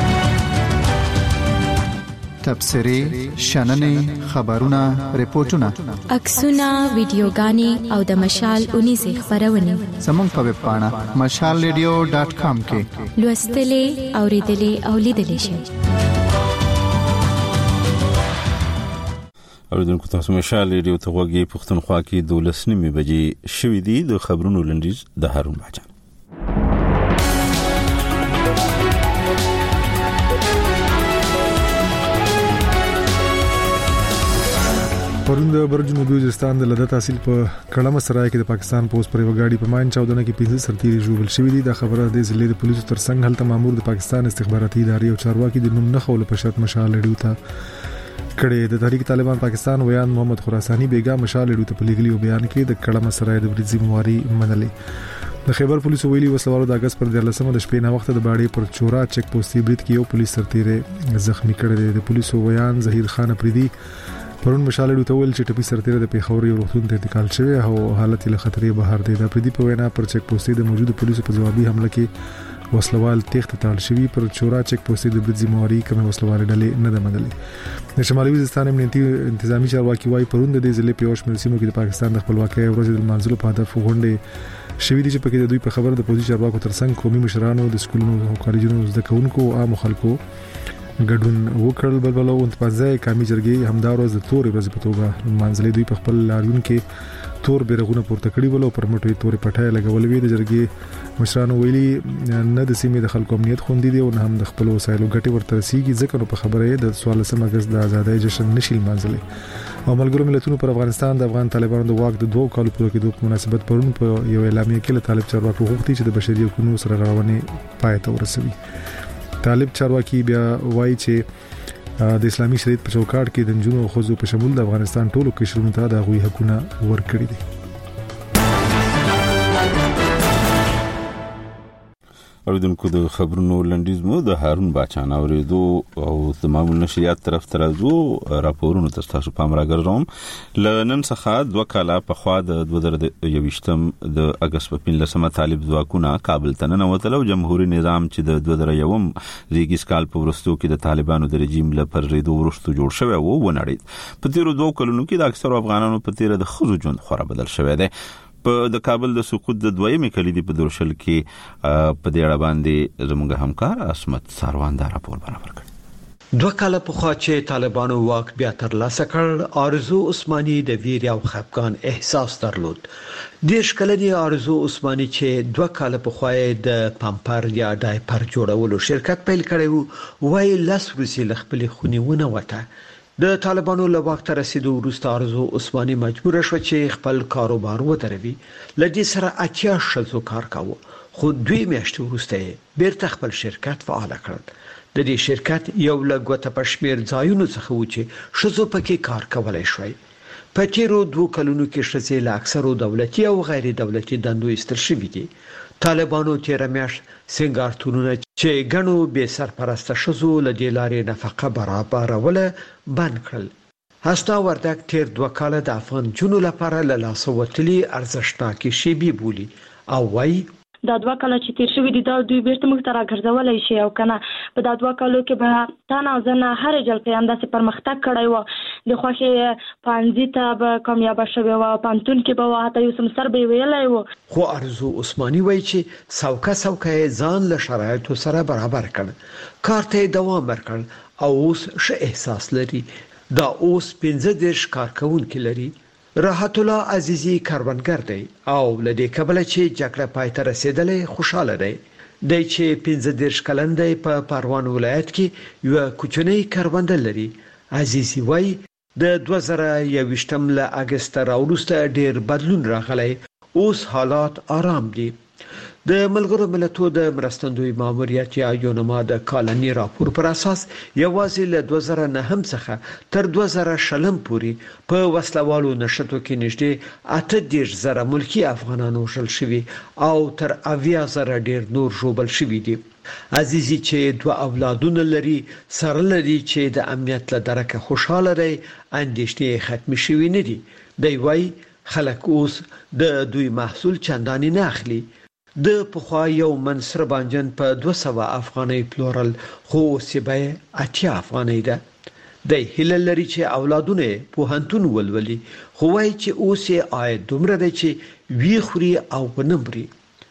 [SPEAKER 3] تبصرې، شننې، خبرونه، ریپورتونه،
[SPEAKER 6] عکسونه، ویډیوګانې او د مشال اونیزې خبرونه
[SPEAKER 3] زموږ په ویب پاڼه مشال ریډیو ډاټ کام کې
[SPEAKER 6] لوستلې، اوریدلې او لیدلې شئ.
[SPEAKER 1] اوریدونکو تاسو مشال ریډیو ته غوږی پښتونخوا کې دولس نیمې بجې شوې دي. د خبرونو لنډیز د هارون باجان.
[SPEAKER 8] پرون د برج مبوزستان د لده تحصیل په کړم سرای کې د پاکستان پولیس پر وګاډي په ماین چودنه کې پنځه سرتیري ژوبل شوی دي. د خبره د ضلع د پولیسو ترڅنګ هلته مامور د پاکستان استخباراتي ادارې او چارواکي د نوم نه خول په شرط مشال لړیو ته کړي. د تحریک طالبان پاکستان ویان محمد خراسانی بیګا مشال لړیو ته په لیګلی بیان کې د کړم سرای د برج ذمہواری منلې. د خیبر پولیسو ویلي وسلوالو د اگست پر دیارلسمه د شپې نه وخت د باړې پر چورا چک پوسټي برید کې یو پولیس سرتیری زخمی کړی دی. د پولیسو ویان ظهیر خان افریدي پرون مشال لړیو ته ویل چې ټپي سرتیری د پیښور یو روغتون ته انتقال شوی او حالت له خطرې بهر دی. د افریدي په وینا پر چک پوسټي د موجوده پولیسو په جوابي حمله کې وسلوال تخت تال شوی. پر چورا چک پوسټي د برج ذمہواری کوم وسلوال ډلې نه د منلې. د شمالي وزیرستان امنیتي انتظامی چارواکي وايي پرون د دې ضلع په یو شمېر سیمو کې د پاکستان د خپلواکۍ ورځ د منځلو په هدف غونډې شوې دي چې پکې د دوی په خبر د پولیسو چارواکو ترڅنګ قومي مشرانو د سکولونو او کالجونو زده کوونکو او عام خلکو ګډون وکړل. بلبلو انتپازای کمی جرګې همداروز د تور ورځ په توګه منځلې دوی په خپل لاریون کې تور بیرغونه پورته کړی ول او پر مټوي تور پټای لګولې وي. د جرګې مشرانو ویلي نه د سیمې د خلکو امنیت خوندې دي او نه هم د خپل وسایلو ګټي ورته رسیږي ځکه په خبره د څوارلسم اگست د آزادۍ جشن نشي منځلې. او ملګرو ملتونو پر افغانستان د افغان طالبانو د واک د دوه کالو پوره کېدو په مناسبت پرون په یو اعلامیه کې له طالب چارواکو غوښتي چې د بشري حقوقو سره غړونې پای ته ورسوي. طالب چارواکي بیا وایي چې د اسلامي شریعت په چوکاټ کې د نجونو او ښځو په شمول د افغانستان ټولو قشرونو ته د هغوی حقونه ورکړي دي.
[SPEAKER 1] اوریدونکو د خبرونو لنډیز مو د هارون باچان اوریدو او د معمول نشریات طرف ترازو راپورونو تاسو پام راګرځوم. لنن څخه دوه کاله په خوا د دوه زره یوویشتم د اگست په پنځلسمه طالب ځواکونه کابل ته ننوتل او جمهوریت نظام چې د دوه زره یوم زیږیز کال په ورستو کې د طالبانو د رژیم لپاره ریدو ورستو جوړ شوی وو ونړید. په تیرو دوه کلونو کې د اکثر افغانانو په تیر د خزو ژوند خورا بدل شوی دی. په د کابل د سقوط د دویمې کلیدي په درشل کې په دې اړه باندې زموږ همکار اسمت ساروان دا راپور برابر کړ.
[SPEAKER 23] دوه کاله پخوا چې طالبانو واک بیا ترلاسه کړ، آرزو عثماني د ویر او خفګان احساس درلود. دیش کلنی آرزو عثماني چې دوه کاله پخوا د پامپر یا ډایپر جوړولو شرکت پیل کړی و، وایي لاس روسي خپل خونیونه وته. د طالبانو له وخت رسیدو وروسته آرزو عثماني مجبور شو چې خپل کاروبار ودروي. لدې سره اتیا شلو کار کاوه، خو دوی میاشتې وروسته بیرته خپل شرکت فعال کړ. د دې شرکت یو لګوت په شمیر ځایونو څخه و چې شزو پکې کار کولای شوی. په تیرو دوه کلونو کې شزې له اکثرو دولتي او غیر دولتي دندو ایستل شوي دي. طالبانو تیر میاشت سنگارتونونه چې غنو به سرپرسته شزو له دې لارې نفقه برابروله بند کړل. هستا وردک تیر دوه کاله د افغان جنو لپاره له لاسه وتلي ارزښتناکي شی بي بولی او وای
[SPEAKER 24] دا دوه کاله چې تیر شوی دي دا دوی بیرته موږ ته راګرځولای شي او کنه په دا دوه کالو کې به تا نه ځنه هر جلسه انداسې پرمختګ کړی و، د خوښي پانځي ته به کامیاب شوی و، پانتون کې به حتی یو سمستر به ویلای و.
[SPEAKER 23] خو آرزو عثماني وایي چې سوکه سوکه ځان له شرایطو سره برابر کړ، کار ته دوام ورکړ او اوس ښه احساس لري. دا اوس پنځه دیرش کارکونکي لري. راحت الله عزیزی کاروانګر دی او لدې کبله چې جګړه پای ته رسیدلې خوشاله دی. د چې پنځه دیرش کلن دی په پروان ولایت کې یو کوچنی کرونده لري. عزیزي وای د دوه زره یوویشتم له اگست راوروسته ډیر بدلون راغلی، اوس حالات آرام دي. د ملګرو ملتونو د مرستندوی ماموریت یا یونما د کالنی راپور پر اساس یوازې له دوه زره نهم څخه تر دوه زره شلم پورې په وسلوالو نشټو کې نږدې اته دېرش زره ملکی افغانان وژل شوي او تر اویا زره ډیر نور ژوبل شوي دي. عزیزي چې دوه اولادونه لري سره لري چې د امنیت له درکه خوشاله دی، اندېښنې ختم شوي نه دي. دی وای خلک اوس د دوی محصول چندانې نه اخلي. د پخوا یو منصر بانجن په دوه سوه افغانۍ پلورل، خو اوس یې بیه اتیا افغانۍ ده. دی هیله لري چې اولادونه پوهنتون ولولي، خو وایي چې اوس یې عاید دومره دی چې وی خوري او ونه مري.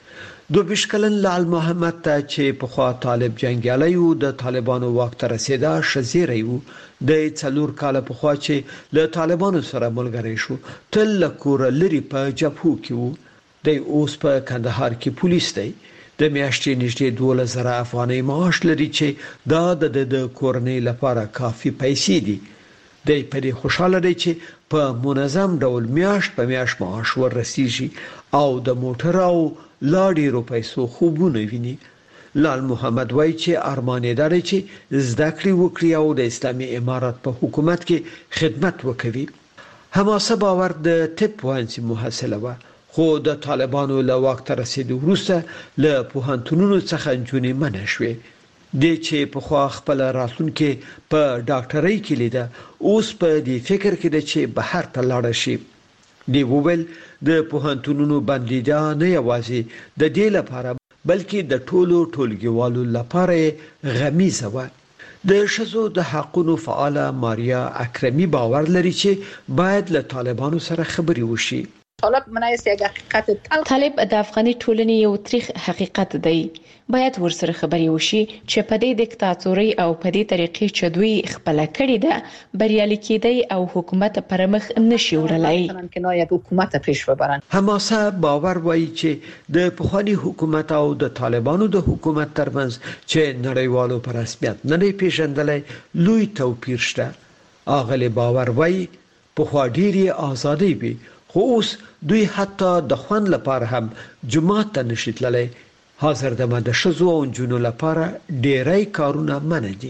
[SPEAKER 23] دوه کلن لال محمد ته چې پخوا طالب جنګیالی و د طالبانو واک ته رسېده ښه زیری و. د څلور کاله پخوا چې له طالبانو سره ملګری شو، تل له کوره لرې په جبهو کې و. دی اوس په کندهار کې پولیس دی. د میاشتې نږدې دولس زره افغانۍ معاش لري چې دا د د کورنۍ لپاره کافي پیسې دي. دی په دې خوشاله دی چې په منظم ډول میاشت په میاشت معاش وررسیږي او د موټر او لا ډېرو پیسو خوبونه ویني. لال محمد وایي چې ارمان یې دا دی چې زده کړې وکړي او د اسلامي امارت په حکومت کې خدمت وکوي. حماسه باور د طب پوهنځي محصله وه، خو د طالبانو له واک ته رسېدو وروسته له پوهنتونونو څخه نجونې منع شوې. دی چې پخوا خپله راتلونکې په ډاکټرۍ کې لیده، اوس په دې فکر کې ده چې بهر ته لاړه شي. دی وویل د پوهنتونونو بندیدا نه یوازې د دې لپاره بلکې د ټولو ټولګیوالو لپاره غمیزه وه. د ښځو د حقونو فعاله ماریا اکرمي باور لري چې باید له طالبانو سره خبرې وشي.
[SPEAKER 4] طالب منایست یک حقیقت تلخ.
[SPEAKER 10] طالب د افغاني ټولنې یو تریخ حقیقت دی. باید ورسره خبرې وشي چې په دې دیکتاتوري او په دې طریقې چې دوی خپل کړی ده بریالي کېدی او حکومت پر مخ نشي وړلای.
[SPEAKER 4] حکومت پیش ببرن.
[SPEAKER 23] حماسه باور وایي چې د پخوانی حکومت او د طالبانو د حکومت ترمنځ چې نړیوالو په رسمیت نه دی پیژندلی لوی توپیر شته. اغلی باور وایي پخوا ډېرې ازادۍ وي، خو اوس دوی حتی د خوند لپاره هم جماعت ته نشي تللی. حاضر دمه د ښځو او نجونو لپاره ډېری کارونه منع دي.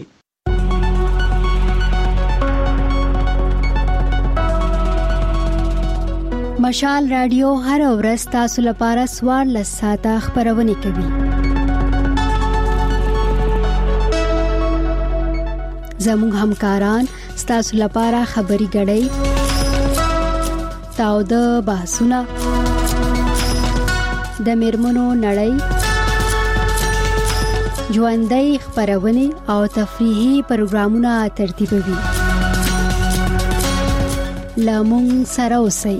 [SPEAKER 11] مشال رادیو هر ورځ تاسو لپاره څوارلس ساعته خپرونه کوي. زموږ همکاران ستاسو لپاره خبري غړي تاو د بحثونه د میرمنو نړۍ ژوندۍ خبرونه او تفریحي پروګرامونه ترتیبوي. لامون سره اوسئ.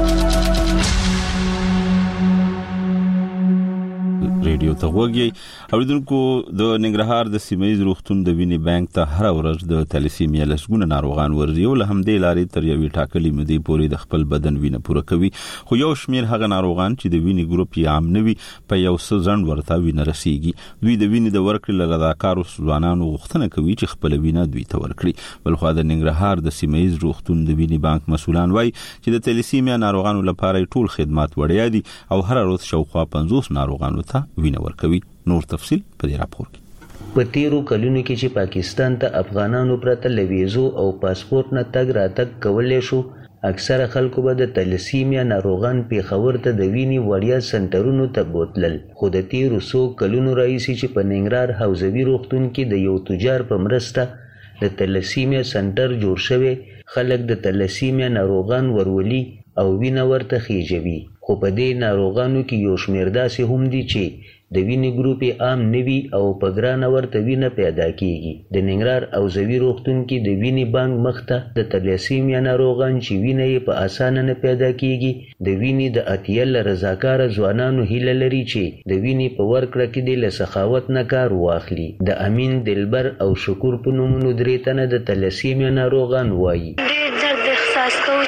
[SPEAKER 1] ریډیو ته وګورئ. اوریدونکو د ننګرهار د سیمایي روغتون د ویني بانک ته هر ورځ د تلسیمیا لسګونه ناروغان ورځي او له همدې لارې تر یوې ټاکلې مودې پورې د خپل بدن وینه پوره کوي. خو یو شمیر هغه ناروغان چې د ویني ګروپ یې عام نه وي په یو څه ځند ورته وینه رسیږي. دوی د وینې د ورکړې له رضاکارو ځوانانو غوښتنه کوي چې خپل وینه دوی ته ورکړي. بلخو د ننګرهار د سیمایي روغتون د ویني بانک مسؤلان وایي چې د تلسیمیا ناروغانو لپاره ټول خدمات وړیا دي او هر ورځ شاوخوا پنځوس ناروغانو ته وینه ورکوي. نور تفصيل په دې راپور کې.
[SPEAKER 12] په تیرو کلونو کې چې پاکستان ته افغانانو پرته له ویزو او پاسپورت نه تګ راتګ کولای شو، اکثره خلکو به د تلسیمیا ناروغان پیښور ته د وینې وړیا سنټرونو ته بوتلل. خو د تیرو څو کلونو راهیسې چې په ننګرهار حوزوي روغتون کې د یو تجار په مرسته د تلسیمیا سنټر جوړ شوی، خلک د تلسیمیا ناروغان ورولي او وینه ورته خېجوي. خو په دې ناروغانو کې یو شمېر داسې هم دي چې د وینې ګروپ عام نوي او په ګرانه ورته وینه پیدا کیږي. د ننګرهار حوزوي روغتون کې د وینې بانک مخته د تلسیمیا ناروغان چې وینه یې په اسانه نه پیدا کیږي، د وینې د اتیا له رضاکاره ځوانانو هیله لري چې د وینې په ورکړه کې د له سخاوت نه کار واخلي. د امین، دلبر او شکور په نومونو درې تنه د تلسیمیا ناروغان وایي
[SPEAKER 24] احساس کوو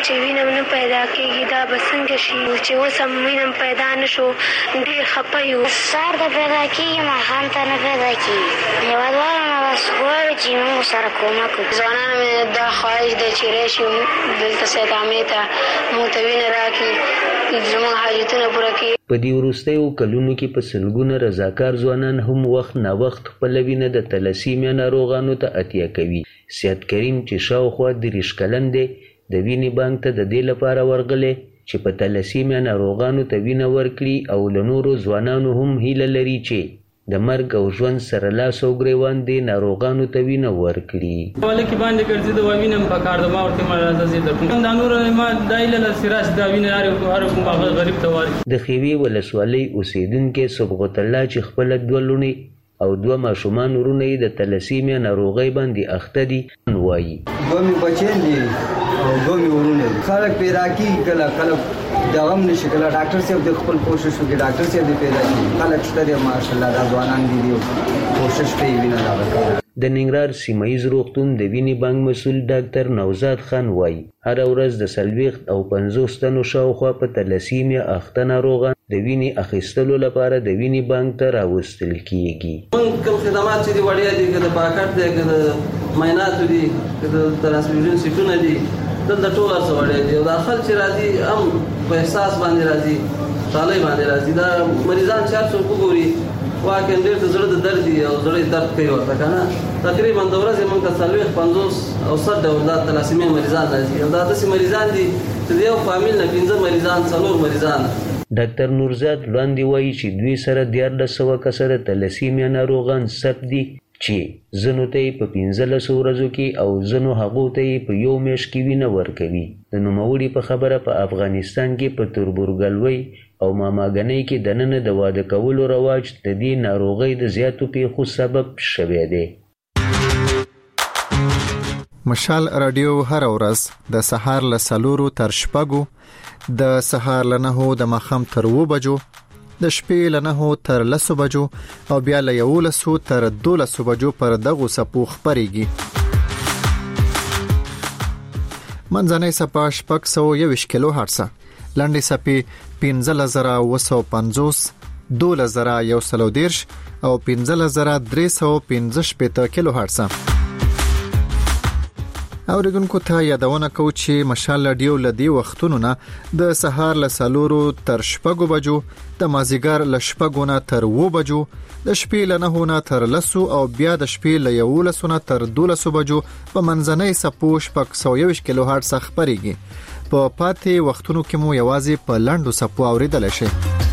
[SPEAKER 9] چې وینم نه پیدا کېږي دا به څنګه شي چې اوس هم وینم پیدا نه شو ډېر خفه یو.
[SPEAKER 15] سهار ته پیدا کېږي ماښام ته نه پیدا کېږي. هېوادوالو نه بس غواړي چې موږ سره کومک وکړي.
[SPEAKER 9] ځوانانو مې دا خواهش دی چې راشي دلته سیدعامې ته موږ ته وینه راکړي زموږ حاجتونه پوره کړي.
[SPEAKER 12] په دې وروستیو کلونو کې په سلګونه رضاکار ځوانان هم وخت نا وخت خپله وینه د تلسیمیا ناروغانو ته عطیه کوي. سید کریم چې شاوخوا دېرش کلن دی د وینې بانک ته د دې لپاره ورغلی چې په تلسیمیا ناروغانو ته وینه ورکړي او له نورو ځوانانو هم هیله لري چې د مرګ او ژوند سره لاس او ګریوان دي ناروغانو ته وینه ورکړي.
[SPEAKER 16] ولکه باندې ګرځي د وینم په کار د ما ورته مرزه زی د کوم د نور ما دایله سراج د وینه هر کوم غریب ته ورکړي.
[SPEAKER 12] د خیوي ولسوالۍ اوسیدونکو صبغت الله چې خپل دولونی او دوه ماشومان ورونه د تلسیمیا ناروغي باندې اخته دي وایي.
[SPEAKER 17] دوه می بچین دي او دوه می ورونه خلک پیدا کی کله کله دا هم نشي کله ډاکټر صاحب د خپل کوشش وکړي ډاکټر صاحب دې پیدا کی خلک شته ماشاءالله دا ځوانان دي کوشش کوي وینه دا وکړي.
[SPEAKER 12] د ننګرهار سیمایي روغتون د وینې بانک مسؤل ډاکټر نوزاد خان وایي هر ورځ د څلوېښت او پنځوس تنو شاوخوا په تلسیمیا اخته ناروغان د وینې اخیستلو لپاره د وینې بانک ته راوستل کیږي.
[SPEAKER 16] موږ کوم خدمات چې دي وړیا دي که د پاکټ دی که د معایناتو دي که د ترانسفیوژن سیټونه دي دلته ټول هر څه وړیا دي او دا خلک چې راځي هم په احساس باندې راځي ډالۍ باندې راځي. دا مریضان چې هر څوک وګوري واقعا ډېر د زړه د درد دي او زړه درد کوي ورته که نه تقریبا د ورځې موږ ته څلوېښت پنځوس او سل ډول دا تلاسیمیا مریضان راځي او دا داسې مریضان دي چې د یو فامیل نه پنځه مریضان څلور مریضان.
[SPEAKER 12] ډاکټر نورزاد وړاندې وایي چې دوی سره دیارلس سوه کسه د تلسیمیا ناروغان ثبت دي چې ځینو ته یې په پنځلسو ورځو کې او ځینو هغو ته یې په یو میاشت کې وینه ورکوي. د نوموړي په خبره په افغانستان کې په تربورګلوۍ او ماماګنۍ کې دننه د واده کولو رواج د دې ناروغۍ د زیاتو پیښو سبب شوی دی.
[SPEAKER 3] مشال رادیو هر ورځ د سهار له څلورو تر شپږو د سهار له نهو د ماښام تر اووه بجو د شپې له نهو تر لسو بجو او بیا له یولسو تر دولسو بجو پر دغو څپو خپرېږي. منځنۍ څپه شپږ سوه یوویشت کیلو هرټزه، لنډې څپې پنځلس زره اووه سوه پنځوس، دولس زره یو سل او دېرش او پنځلس زره درې سوه پنځه شپېته کیلو هرټزه. اوریدونکو ته یادونه کوو چې مشال رادیو له دې وختونو نه د سهار له څلورو تر شپږو بجو، د مازیګر له شپږو نه تر اووه بجو، د شپې له نهو نه تر لسو او بیا د شپې له یولسو نه تر دولسو بجو په منځنۍ څپو شپږ سوه یوویشت کیلو هرټزه خپرېږي. په پاتې وختونو کې مو یوازې په لنډو څپو اوریدلی شئ.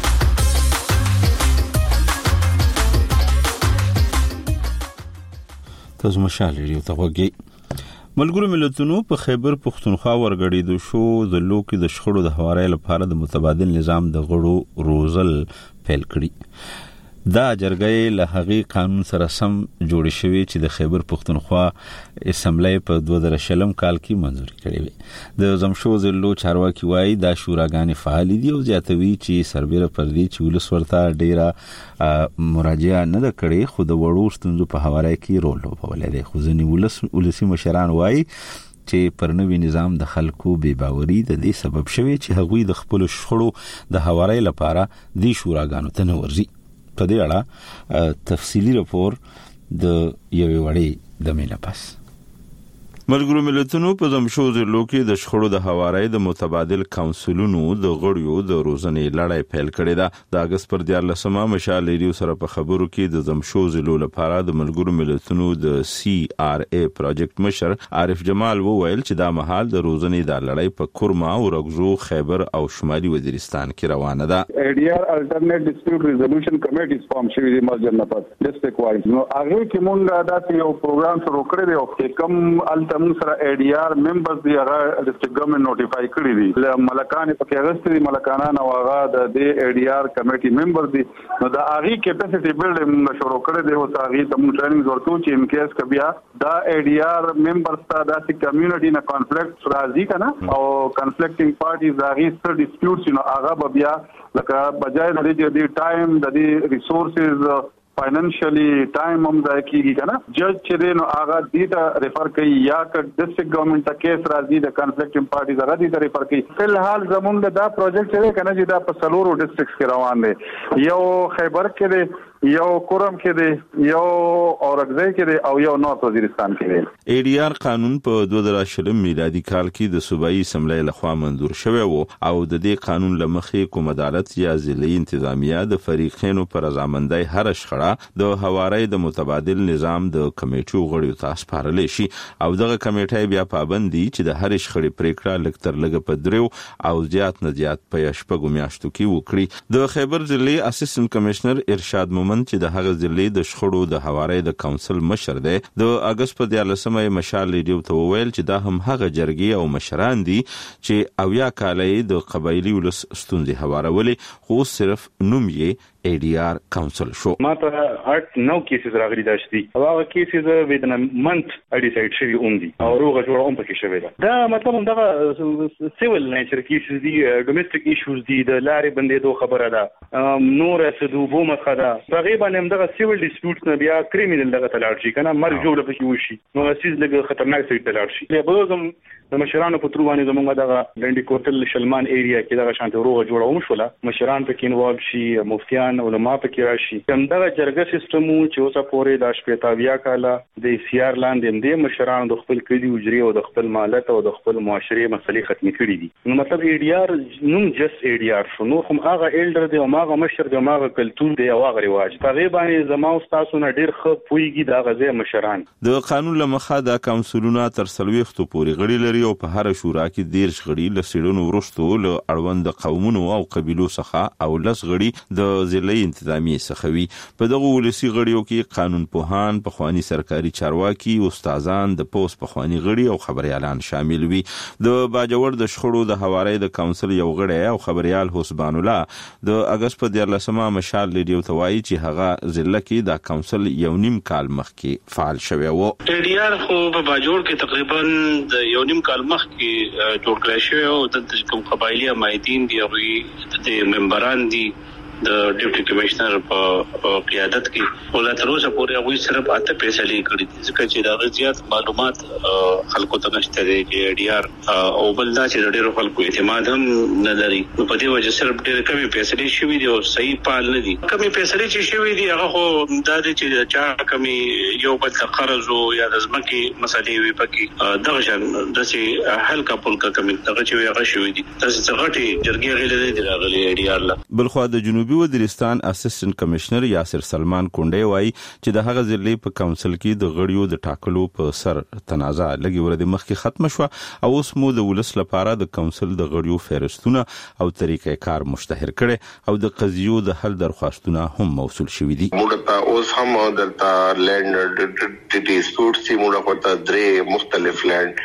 [SPEAKER 1] تاسو مشال رادیو ته غوږی. ملګرو ملتونو په خیبر پښتونخوا ورګړېدو شو د لوکي د شخړو د هوارۍ لپاره د متبادل نظام د غړو روزل پیل کړي. دا جرګې له هغې قانون سره سم جوړې شوې چې د خیبر پښتونخوا اسمبلی په دوه زره شلم کال کې منظوري کړې وې. د زمشو ضلعو چارواکي وایي دا شوراګانې فعالې دي او زیاتوي چې سربیره پر دې چې ولس ورته ډېره مراجعه نه ده کړې خو د وړو ستونزو په هوارۍ کې رول لوبولی دی. خو ځینې ولس ولسي مشران وایي چې پر نوي نظام د خلکو بې باوري د دې سبب شوی چې هغوی د خپلو شخړو د هوارۍ لپاره دې شوراګانو ته نه ورځي. په دې اړه تفصیلی راپور د یوې وړې دمې نه پس. ملګرو ملتونو په زمشو ضلعو کې د شخړو د هوارۍ د متبادل کونسلونو د غړیو د روزنې لړۍ پیل کړې ده. د اگست پر دیارلسمه مشال رادیو سره په خبرو کې د زمشو ضلعو لپاره د ملګرو ملتونو د سی آر ای پروجیکټ مشر عارف جمال وویل چې دا مهال د روزنې د لړۍ په کورما او رګزو، خیبر او شمالي وزیرستان کې روانه ده.
[SPEAKER 25] ای ډي آر الټرنیټ ډسپیوټ ریزولوشن کمیټیز فارم شوی دی مسجد نفس ډسټریکټ وایز. نو هغه کې مونږ دا یو پروګرام شروع کړی دی او چې کوم موږ سره ای ډي آر ممبرز دی هغه ډسټریکټ ګورنمنت نوټیفای کړی دي له ملکان په کې غوښتي دي ملکانان او هغه د دې ای ډي آر کمیټي ممبر دي. نو دا هغه کیپاسټي بیلډ موږ شروع کړی دی او هغه ته موږ ټریننګ ورکو چې ان کیس کبیا دا ای ډي آر ممبرز ته داسې کمیونټي نه کانفلیکټ راځي کنه او کنفلیکټینګ پارټیز هغه ستر ډیسپیوټس نو هغه بیا لکه بجای د دې ټایم د دې ریسورسز فاینانشلی ټایم هم ځای کیږي کنه جج چې دی نو هغه دې ته ریفر کوي یا که ډسټرکټ ګورنمنت ته کیس راځي د کنفلیکټینګ پارټیز هغه دې ته ریفر کوي. فلحال زمونږ دا پروجیکټ چې دی کنه چې دا په څلورو ډسټرکټس کې روان دی، یو خیبر کې دی، یو کورم کې دی، یو اورګزای کې دی او یو نورث وزیرستان کې دی.
[SPEAKER 1] ای ډی آر قانون په دوه زره شلم میلادي کال کې د صوبایي اسمبلی لخوا منظور شوی و او د دې قانون لمخې کوم عدالت یا ضلعي انتظامیه د فریقینو پر رضامندۍ هر شخړه د حوارې د متبادل نظام د کمیټو غړیو ته سپارل شي او دغه کمیټه بیا پابندي چې د هر شخړې پریکړه لکتر لګ په دریو او زیات نه زیات په شپږو میاشتو کې وکړي. د خیبر ضلعي اسسټنټ کمشنر ارشاد مومن چې د هغه ضلعي د شخړو د حوارې د کونسل مشر دی د اگست په دیارلسمه مشال ریډیو ته وویل چې دا هم هغه جرګې او مشران دي چې اویا کالې د قبایلی ولس ستونزې هوارولې خو صرف نوم یې ای ډی آر کونسل شو.
[SPEAKER 5] ما ته اټ نو کیسز راغلي داشتي او هغه کیسز ودن منت اډیسایډ شوی اوندي او روغه جوړه هم پکې شوی دا دا مطلب دغه سیول نیچر کیسز دي ډومېسټک ایشوز دي د لارې بندېدو خبره ده نور اسدو بو مخدا تقریبا هم دغه سیول ډیسپیوټس نه بیا کریمینل دغه تلاړ شي کنه مرګ جوړه پکې وشي نو اسیز لګ خطرناک سي تلاړ شي. به بوزم د مشرانو په تر باندې زمونږ دغه لنډي کوټل شلمان ایریا کې دغه شانته روغه جوړه هم شوله مشران پکې انوالو شي مفتیان علماء پکې راشي. همدغه جرګه سیستم چې اوسه پورې د شپږتاویا کاله د سی آر لاندې د مشرانو د خپل کړي وجري او د خپل مالت او د خپل معاشري مسلې ختمې کړې دي. نو مطلب ای ډی آر نوم جس ای ډی آر شو نو هم هغه ایلډر دی او هغه مشر دی او هغه کلتور دی او هغه رواج په باندې زما او تاسو نه ډیر ښه پويږي دا غزه مشران.
[SPEAKER 1] د قانون لمخه د کونسلونو تر سلويختو پورې غړي لري او په هر شورا کې ډیر غړي لسیړونو ورستو له اړوند قومونو او قبيلو څخه او لس غړي د ضلعي انتظامیه څخه وي. په دغه ولسی غړیو کې قانون پوهان، پخوانی سرکاري چارواکي، استادان، د پوس پخوانی غړي او خبريالان شامل وي. د باجوړ د شخړو د حوارې د کونسل یو غړی او خبريال حسبان الله د اگست په دیارلسمه مشال ریډیو ته وایي چې هغه ضلع کې د کونسل یو نیم کال مخکې فعال شوی و.
[SPEAKER 14] ای ډی آر خو په باجوړ کې تقریبا د یو نیم کال مخکې جوړ کړی شوی او د کوم قبایلی امایدین دی او د ممبران دي د ډیپټي کمشنر په قیادت کې ولې تر اوسه پورې هغه صرف اته فیصلې کړې دي ځکه چې دا زیات معلومات خلکو ته نشته دی چې ډی آر او بل دا چې ډېر خلکو اعتماد هم نه لري په دې وجه صرف ډېر کمی فیصلې شوې دي او صحیح پال نه دي. کمی فیصلې چې شوې دي هغه خو دا دي چې چا کمی یو بل قرض او یا د ځمکې مسلې وي پکې دغه شان د سي حل کپل کا کمی دغه چې هغه شوې دي تاسو غټي جرګې غلې دي راغلي ډی آر لا.
[SPEAKER 1] بلخو د جنوبي وزیرستان اسسټنټ کمشنر یاسر سلمان کونډي وایي چې د هغه ضلع په کونسل کې د غړیو د ټاکلو په سر تنازع لګي ورته مخکې ختم شو او اوس مو د ولس لپاره د کونسل د غړیو فهرستونه او طریقې کار مشتهر کړي او د قضیو د حل درخواستونه هم موصول شوې دي.
[SPEAKER 18] موږ ته اوس هم دلته لینډ ډیسپیوټ سي موږ په درې مختلف لینډ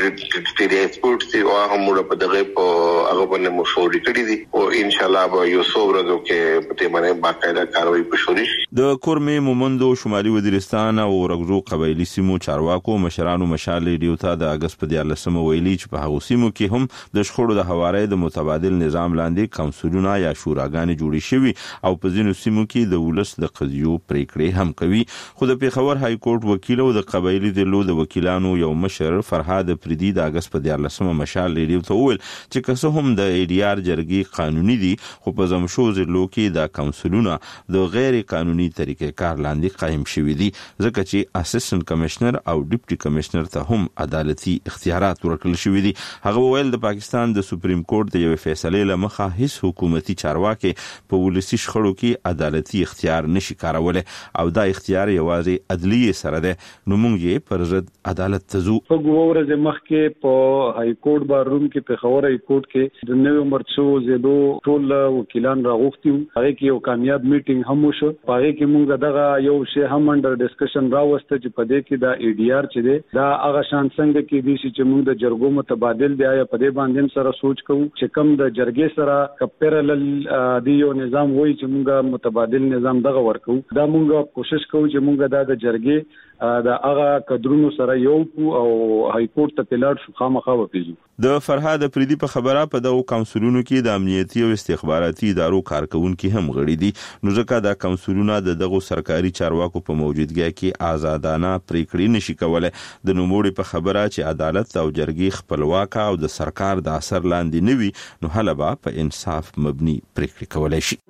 [SPEAKER 18] ډیسپیوټ سي او هم موږ په دغه په هغه باندې مشورې کړې دي او ان شاء الله به یو څو ورځې کې په دې باندې باقاعده کاروي پښوري.
[SPEAKER 1] د کورمې مومندو شمالي وزیرستان او ورغزو قبایلی سیمو چارواکو مشرانو مشال ریډیو ته د اگست په دیارلسمه ویلي چې په هغو سیمو کې هم د شخړو د حوارې د متبادل نظام لاندې کونسلونه یا شوراګانې جوړې شوي او په ځینو سیمو کې د ولس د قضیو پریکړې هم کوي. خو د پیښور های کورټ وکیل او د قبایلی ضلعو د وکیلانو یو مشر فرهاد فریدي د اگست په دیارلسمه مشال ریډیو ته وویل چې که څه هم د ای ډی آر جرګې قانوني دي خو په زمشو ضلعو کې د کونسلونه د غیر قانوني طریقې کار لاندې قائم شوي دي ځکه چې اسسټنټ کمشنر او ډیپټي کمشنر ته هم عدالتي اختیارات ورکړل شوي دي. هغه ویل د پاکستان د سپریم کورټ د یو فیصلې لمخه هیڅ حکومتي چارواکي په ولسی شخړو کې عدالتي اختیار نشي کارولای او دا اختیار یوازې عدلیه سره ده. نو موږ یې پر ضد عدالت ته ځو.
[SPEAKER 19] په ګوره مخکې په های کورټ بارروم کې په خبره های کورټ کې د نوو مرچو زیدو ټول وکیلان راغوښتي هغه کې یو کامیاب میټینګ هم وشو. هغه کې موږ دغه یو شی هم انډر ډسکشن راوسته چې په دې کې دا ای ډی آر چې دی دا هغه شان څنګه کې دي چې موږ د جرګو متبادل دی یا په دې باندې سره سوچ کوو چې کم د جرګې سره کپیرل دی یو نظام وای چې موږ متبادل نظام دغه ورکو. دا موږ کوشش کوو چې موږ دا د جرګې دا هغه قدرونو سره یو او های کورټ ته تلار شو خامخا وپیژو.
[SPEAKER 1] د فرهاد افریدي په خبره په دغه کونسلونو کې د امنیتي او استخباراتي ادارو کارکونکو هم غړي دي، نو ځکه دا کونسلونه د دغه سرکاري چارواکو په موجودګۍ کې آزادانه پریکړې نشي کولای. د نوموړي په خبره چې عدالت او جرګې خپلواک او د سرکار د اثر لاندې نه وي، نو هله به په انصاف مبني پریکړې کولای شي.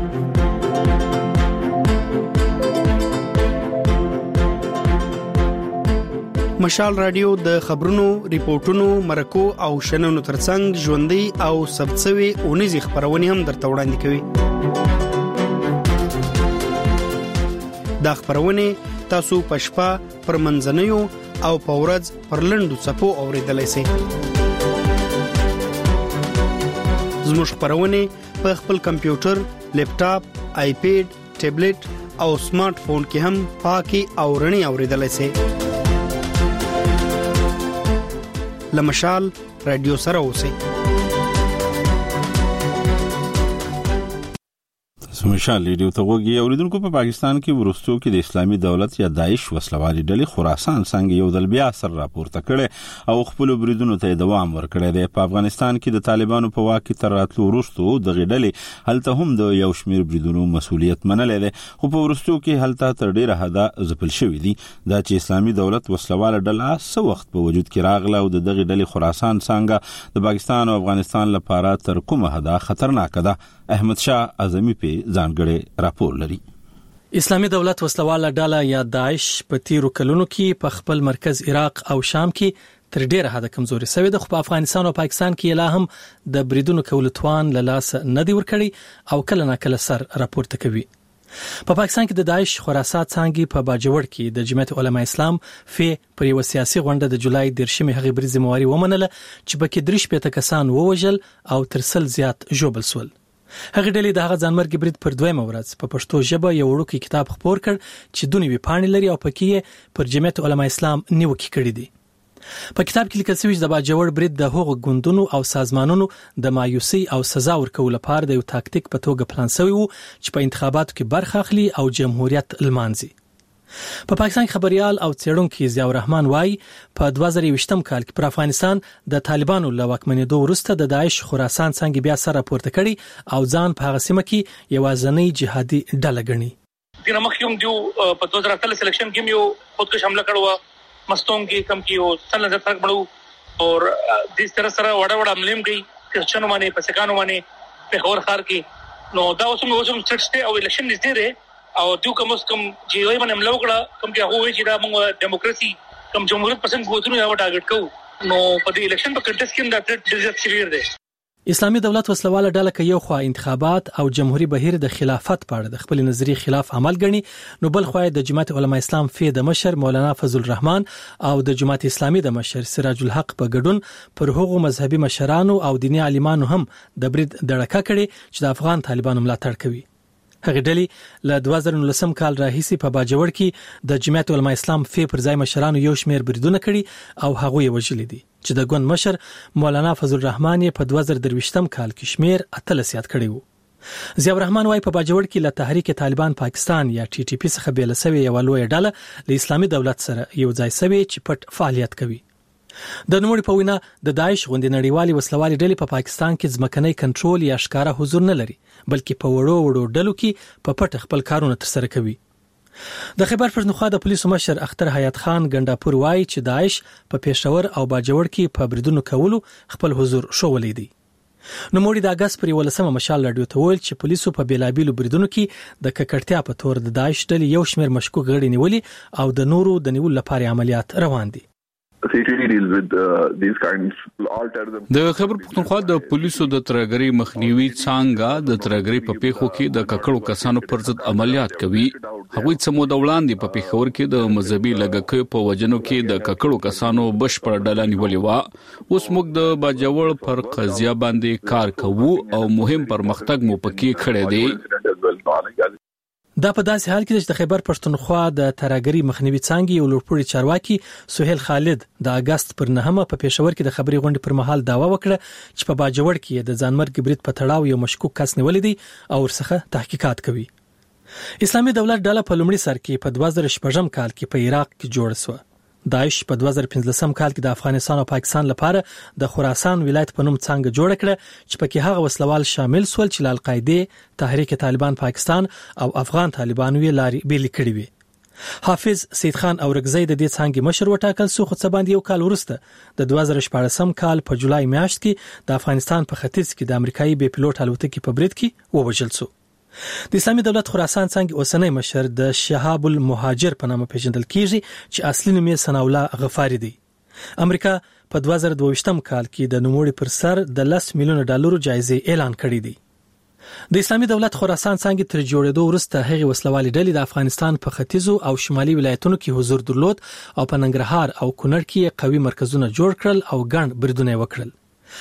[SPEAKER 7] مشال رادیو د خبرونو، ریپورتونو، مرکو او شننو ترڅنګ ژوندۍ او ثبتسوي اونیزې خبرونه هم درته وړاندې کوي. دا خبرونه تاسو په شپه پر منځنیو او په ورځ پر لنډو څپو اوریدلای شئ. زموږ خبرونه په خپل کمپیوټر، لیپټاپ، آیپیډ، ټابلیټ او سمارټ فون کې هم پاکي او رڼي اوریدلای شئ. لمشال رادیو سره اوسئ.
[SPEAKER 1] مشال رادیو ته وګورئ. اوریدونکو په پاکستان کې ورستو کې د اسلامي دولت یا داعش وسلوالي ډلې خراسان څنګه یو دل بیا سر راپورته کړي او خپل بریدونو ته دوام ورکړي دي. په افغانستان کې د طالبانو په واک کې تر راتلو وروسته د غډلې هلته هم د یو شمیر بریدونو مسؤلیت منلې ده، خو په ورستو کې هلته تر ډیره حدا ځپل شوې دي. دا چې اسلامي دولت وسلواله ډله څو وخت په وجود کې راغله او د غډلې خراسان څنګه د پاکستان او افغانستان لپاره تر کومه حدا خطرناک ده، احمد شاه اعظمي په ځانګړي راپور لري.
[SPEAKER 13] اسلامي دولت وسلواله ډله یا داعش په تیرو کلونو کې په خپل مرکز عراق او شام کې تر ډیره حد کمزوري شوی ده، خو په افغانستان او پاکستان کې لا هم د بریدونو کول توان له لاس نه دی ورکړي او کله نه کله سر راپورته کوي. په پاکستان کې د داعش خراسان څنګه په باجوړ کې د جمعیت علماء اسلام فی پر یو سیاسي غونډه د جولای دیرشمې هغه بریز مواري ومنله چې پکې درش په تکسان ووجل او ترسل زیات جوبل سول. هغه ډلې د هغه ځانمرګ برید پر دویمه ورځ په پښتو ژبه یو وړوکی کتاب خپور کړ چې دونی وی پاڼې لري او پکې پر جمعیت علماء اسلام نیوکې کړې دي. په کتاب کې لیکل شوی د باجوړ برید د هغو ګوندونو او سازمانونو د مایوسي او سزا ورکول لپاره د یو تاکتیک په توګه پلان شوی وو چې په انتخاباتو کې برخه اخلي او جمهوریت لمانځي. په پاکستان کې خبريال او څېړونکو ضیاء الرحمن وايي په دوه زره یوویشتم کال کې پر افغانستان د طالبانو له واکمنېدو وروسته د داعش خراسان څنګه بیا سره پورته کړي او ځان په هغه سیمه کې یوازنۍ جهادي ډله ګڼي.
[SPEAKER 20] دغه مخکوم دیو په دوه زره اتلس سلیکشن کې یو خودکش حمله کړو مستون کې کم کیو سن نظر فرق بړو اور د طرح سره وړه وړه عملیم گئی کرسچنو باندې پسکانو باندې په خور خار کې نو دا اوسم اوسم سټ او الیکشن نږدې ده او دیو کوم کوم چې وای باندې عمله وکړه کوم کې هغه چې دا موږ دیموکراسي کوم جمهوریت پسند غوښتنه یو ټارګټ کوو نو په دې الیکشن په کنټیسټ کې دا ټریټ ډیزرټ سیویر دی.
[SPEAKER 13] اسلامي دولت وسلواله ډله کې یو خو انتخابات او جمهوریت بهیر د خلافت په اړه د خپل نظری خلاف عمل غني، نو بل خو د جماعت علماء اسلام فی د مشر مولانا فضل الرحمن او د جماعت اسلامي د مشر سراج الحق په ګډون پر هغو مذهبي مشرانو او دینی عالمانو هم د برید دړکه کړي چې د افغان طالبانو ملاتړ کوي. هغه ډلې له دوه زره نولسم کال راهیسې په باجوړ کې د جماعت علماء اسلام فی پر ځای مشرانو یو شمیر بریدونه کړي او هغه یې وژلي دي چې د ګوند مشر مولانا فضل الرحمن په دوه زره درویشتم کال کې شمیر اتلس یاد کړی وو. ضیاء الرحمن وايي په باجوړ کې له تحریک طالبان پاکستان یا ټي ټي پی څخه بیل شوی یو لوی ډله له اسلامي دولت سره یو ځای شوی چې پټ فعالیت کوي. د نوموړي په وینا د داعش غوندې نړیوالي وسلوالي ډلې په پاکستان کې ځمکنۍ کنټرول یا ښکارا حضور نه لري، بلکې په وړو وړو ډلو کې په پټ خپل کارونه ترسره کوي. د خیبر پښتونخوا د پولیسو مشر اختر حیات خان ګنداپور وايي چې داعش په پېښور او باجوړ کې په بریدونو کولو خپل حضور شوولې دي. نوموړي د اگست پر ولسمه مشال رادیو ته ویل چې پولیسو په بیلابیلو بریدونو کې د ککړتیا په تور د داعش ډلې یو شمېر مشکوک غړي نیولي او د نورو د نیولو لپاره عملیات روان دي.
[SPEAKER 21] د خیبر پښتونخوا د پولیسو د ترګری مخنیوي څنګه د ترګری په پیښو کې د ککړو کسانو پر ضد عملیات کوي. هغوی څمو د وړاندې په پیښور کې د مذهبي لګکې په وجنو کې د ککړو کسانو بشپړ ډله نیولې و. اوس موږ د باجوړ پر قضیه باندې کار کوو او مهم پرمختګ مو پکې کړی دی.
[SPEAKER 13] دا په داسې حال کې چې د خیبر پښتونخوا د ترګری مخنیوي څنګه یو لوړپوړي چارواکي سہیل خالد د اگست پر نهمه په پېښور کې د خبري غونډې پر مهال داوا وکړه چې په باجوړ کې د ځانمرګ برید په تړاو یو مشکوک کس نیولې دي او ورڅخه تحقیقات کوي. اسلامي دولت ډله په لومړي سر کې په دوه زره شپږم کال کې په عراق کې جوړ شو. داعش په دوه زره پنځلسم کال کې د افغانستان او پاکستان لپاره د خراسان ولایت په نوم څنګه جوړ کړ چې پکې هغه وسلوال شامل سول چې د القاعده، تحریک طالبان پاکستان او افغان طالبانو یې لاري بیل کړې وي. حافظ سید خان اورګزی د دې څنګه مشر وټاکل سو، خو څه باندې یو کال وروسته د دوه زره شپږم کال په جولای میاشت کې د افغانستان په ختیځ کې د امریکایي بې پیلوټ الوتکې په برید کې ووژل سو. د اسلامي دولت خراسان څنګه اوسنۍ مشر د شهاب المهاجر په نامه پیژندل کیږي چې اصلي نوم یې ثناء الله غفاری دی. امریکا په دوه زره دوه ویشتم کال کې د نوموړي پر سر د لس میلیون ډالرو جایزه اعلان کړې دی. د اسلامي دولت خراسان څنګه تر جوړېدو وروسته هغه وسلوالي ډلې د افغانستان په ختیځو او شمالي ولایتونو کې حضور درلود او په ننګرهار او کونړ کې قوي مرکزونه جوړ کړل او ګڼ بریدونه وکړل.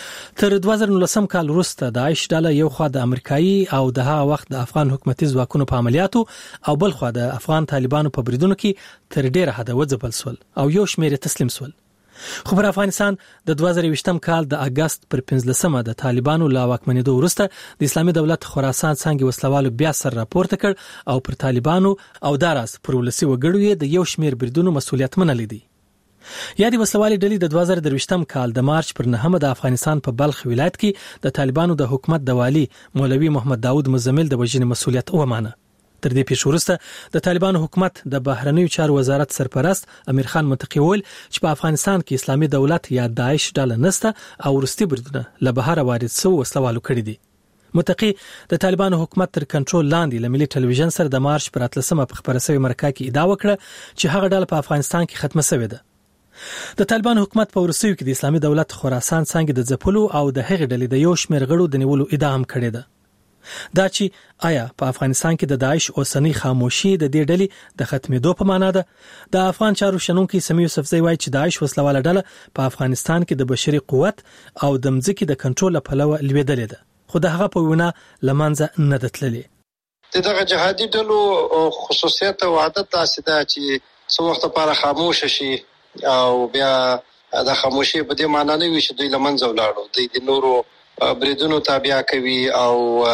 [SPEAKER 13] تر دوه زره نولسم کال وروسته د داعش ډله یو خوا د امریکایي او د هغه وخت د افغان حکومتي ځواکونو په عملیاتو او بل خوا د افغان طالبانو په بریدونو کې تر ډیره حد وځپل سول او یو شمېر تسلیم سول. خو پر افغانستان د دوه زره ویشتم کال د اگست پر پنځلسمه د طالبانو لا واکمنېدو وروسته د اسلامي دولت خراسان څنګه وسلوالو بیا سر راپورته کړ او پر طالبانو او داراس پر ولسی وګړو د یو شمېر بریدونو مسولیت منلې دي. یا د وسلوالي ډلې د دوه زره درویشتم کال د مارچ پر نهمه د افغانستان په بلخ ولایت کې د طالبانو د حکومت د والی مولوي محمد داود مزمل د وژنې مسولیت ومانه. تر دې پیښو وروسته د طالبانو حکومت د بهرنیو چارو وزارت سرپرست امیر خان متقی ویل چې په افغانستان کې اسلامي دولت یا داعش ډله نسته او ورستي بریدونه له بهر وارد شو وسلوالو کړی دي. متقی د طالبانو حکومت تر کنټرول لاندې له ملي ټلویزیون سره د مارچ پر اتلسمه په خبري سوي مرکه کې ادعا وکړه چې هغه ډله په افغانستان کې ختمه شوې ده. د طالبان حکومت په ورسوي کې د اسلامي دولت خراسان څنګه د ځپلو او د هغې ډلې د یو شمېر غړو د نیولو ادعا هم کړې ده. دا چې آیا په افغانستان کې د داعش اوسنۍ خاموشي د دې ډلې د ختمېدو په معنا ده؟ د افغان چارو شنونکي سمیع یوسفزی وایي چې داعش وسلواله ډله په افغانستان کې د بشري قوت او د مځکې د کنټرول په لور لویدلې ده، خو د هغه په وینا لمنځه نه ده تللې.
[SPEAKER 2] دغه جهادي ډلو خصوصیت او عادت داسې ده چې څو وخت لپاره خاموش شي او بیا د خاموشي په دې معنی نه وي چې دوی لمنځه ولاړو، دوی د نورو بریدونو تابع کوي او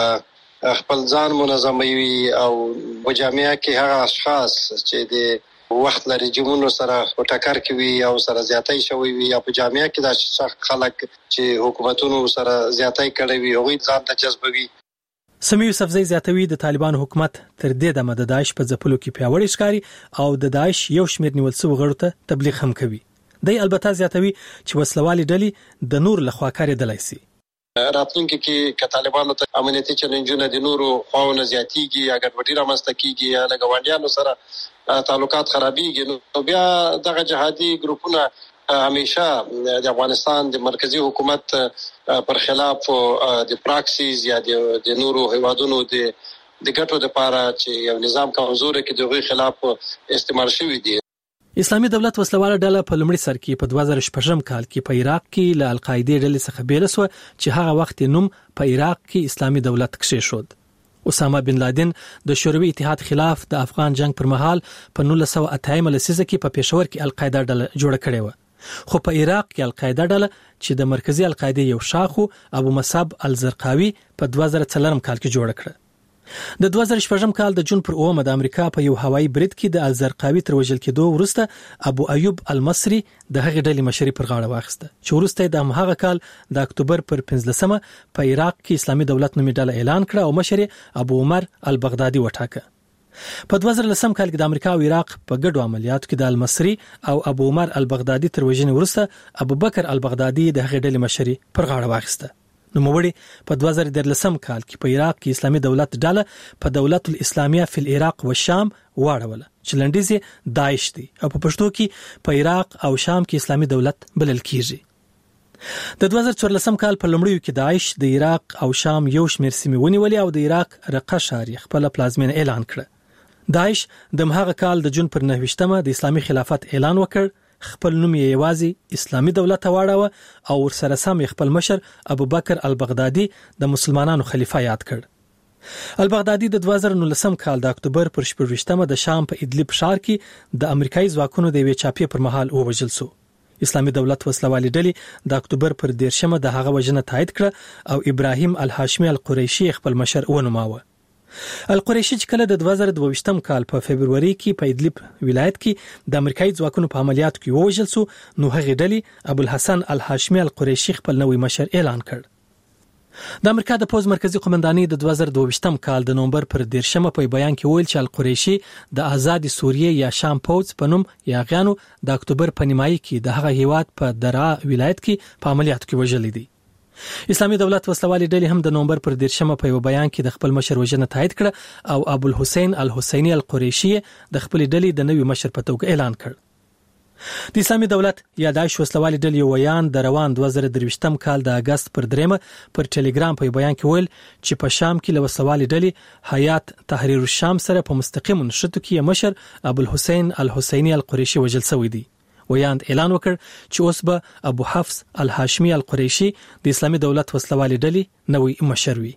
[SPEAKER 2] خپل ځان منظموي او په جامعه کې هغه اشخاص چې د وخت لري رژیمونو سره ټکر کوي او سره زیاتۍ شوی وي، او په جامعه کې د خلک چې حکومتونو سره زیاتۍ کړي وي هغوی ځان ته جذبوي.
[SPEAKER 13] سمیع یوسفزی زیاتوي د طالبان حکومت تر دې دمه د داعش په ځپلو کې پیاوړی ښکاري او د داعش یو شمېر نیول شوي غړو ته تبلیغ هم کوي. دی البته زیاتوي چې وسلوالي ډلې د نور لخوا کارېدلی سي.
[SPEAKER 2] راتلونکي کې که طالبانو ته امنیتي چیلنجونه د نورو خواونه زیاتیږي یا ګډوډي رامنځته کیږي یا له ګاونډیانو سره تعلقات خرابېږي، نو بیا دغه جهادي ګروپونه همیشه د افغانستان د مرکزی حکومت پر خلاف د پراکسیز یا د نورو هیوادونو د د ګټو لپاره چې یو نظام کمزور کې دغه خلاف استعمال شوی دی.
[SPEAKER 13] اسلامي دولت وسلواله ډله په لومړي سر کې په دوه زره شپږم کال کې په عراق کې له القاعده ډلې څخه بیل شو چې هغه وخت نوم په عراق کې اسلامي دولت کېښود. اسامه بن لادن د شوروي اتحاد خلاف د افغان جنگ پر مهال په نولس سوه اتیا لسیزه کې په پېښور کې القاعده ډله جوړه کړې و. خو په عراق کې القاعده ډله چې د مرکزی القاعده یو شاخو ابو مصعب الزرقاوي په دوه زره څلورم کال کې جوړ کړ. د دوه زره شپږم کال د جون پر اومه د امریکا په یو هوایي برید کې د الزرقاوي تر وژل کېدو وروسته ابو ایوب المصري د هغې ډلې مشري پر غاړه واخیسته چې وروسته د هماغه کال د اکتوبر پر پنځلسمه په عراق کې اسلامي دولت نومي ډله اعلان کړه او مشر ابو عمر البغدادي وټاکه. په دوه زره لسم کال کې د امریکا او عراق په ګډو عملیاتو کې د المصري او ابو عمر البغدادي تر وژنې وروسته ابو بکر البغدادي د هغې ډلې مشري پر غاړه واخیسته. نوموړي په دوه زره دیارلسم کال کې په عراق کې اسلامي دولت ډله په دولت الاسلامیه فی العراق و شام واړوله چې لنډیز یې داعش دی او په پښتو کې په عراق او شام کې اسلامي دولت بلل کیږي. د دوه زره څوارلسم کال په لومړیو کې داعش د عراق او شام یو شمېر سیمې ونیولې او د عراق رقه ښار یې خپله پلازمینه اعلان کړه. داعش د مهاغه کال د جون پر نهویشتمه د اسلامي خلافت اعلان وکړ، خپل نوم یې یوازې اسلامي دولت واړاوه او ورسره سم خپل مشر ابو بکر البغدادي د مسلمانانو خلیفہ یاد کړ. البغدادي د دوه زره نولسم کال د اکتوبر پر شپږویشتمه د شام په ادلب ښار کې د امریکایي ځواکونو د یوې چاپې پر مهال ووژل شو. اسلامي دولت وسلوالي ډلې د اکتوبر پر دیرشمه د هغه وژنه تایید کړه او ابراهیم الهاشمي القریشي خپل مشر ونوماوه. القریشي چې کله د دوه زره دوه ویشتم کال په فبرवरी کې په ادلب ولایت کې د امریکایي ځواکونو په عملیاتو کې ووژل شو، نو هغه ډلې ابو الحسن الهاشمي القریشي خپل نوې مشر اعلان کړ. د امریکا د پوز مرکزی قومندانۍ د دوه زره دوه ویشتم کال د نومبر پر دیرشمه په بیان کې ویل چې القریشي د آزاد سوریې یا شام پوز په نوم یاغیانو د اکتوبر په نیمایي کې د هغه هیواد په درعا ولایت کې په عملیاتو کې وژل دي. اسلامي دولت وسلوالي ډلې هم د نومبر پر دیرشمه په بیان کې د خپل مشر وژنه تایید کړه او ابو الحسین الحسینی القریشي د خپل ډلې د نوي مشر په توګه اعلان کړ. د اسلامي دولت یا داعش وسلوالي ډلې ویان د روان دوه زره درې ویشتم کال د اگست پر دریمه پر ټلګرام په بیان کې ویل چې په شام کې له وسلوالي ډلې حیات تحریر الشام سره په مستقیم نشټو کې مشر ابو الحسین الحسینی القریشي وژل شوی دی. ویاند اعلان وکړ چې اوس به ابو حفص الهاشمي القریشي د اسلامي دولت وسلوالي ډلې نوې مشر وي.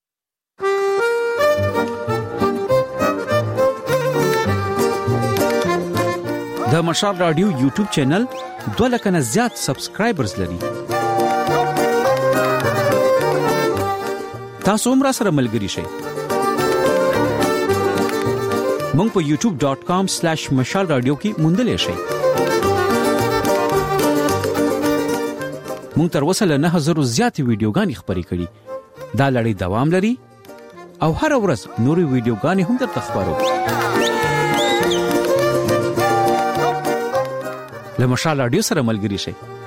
[SPEAKER 4] د مشال رادیو یوټیوب چینل دوه لک نه زیات سبسکرایبرز لري. تاسو هم را سره ملګري شئ. مونږ په یوټیوب ډاٹ کام سلیش مشال رادیو کې موندلې شئ. مونږ تر اوسه له نه هزار زیاتې ویډیوګانې خپرې کړي. دا لړۍ دوام لري او هر ورځ نورې ویډیوګانې هم درته خپرو. له مشال رادیو سره ملګري شئ.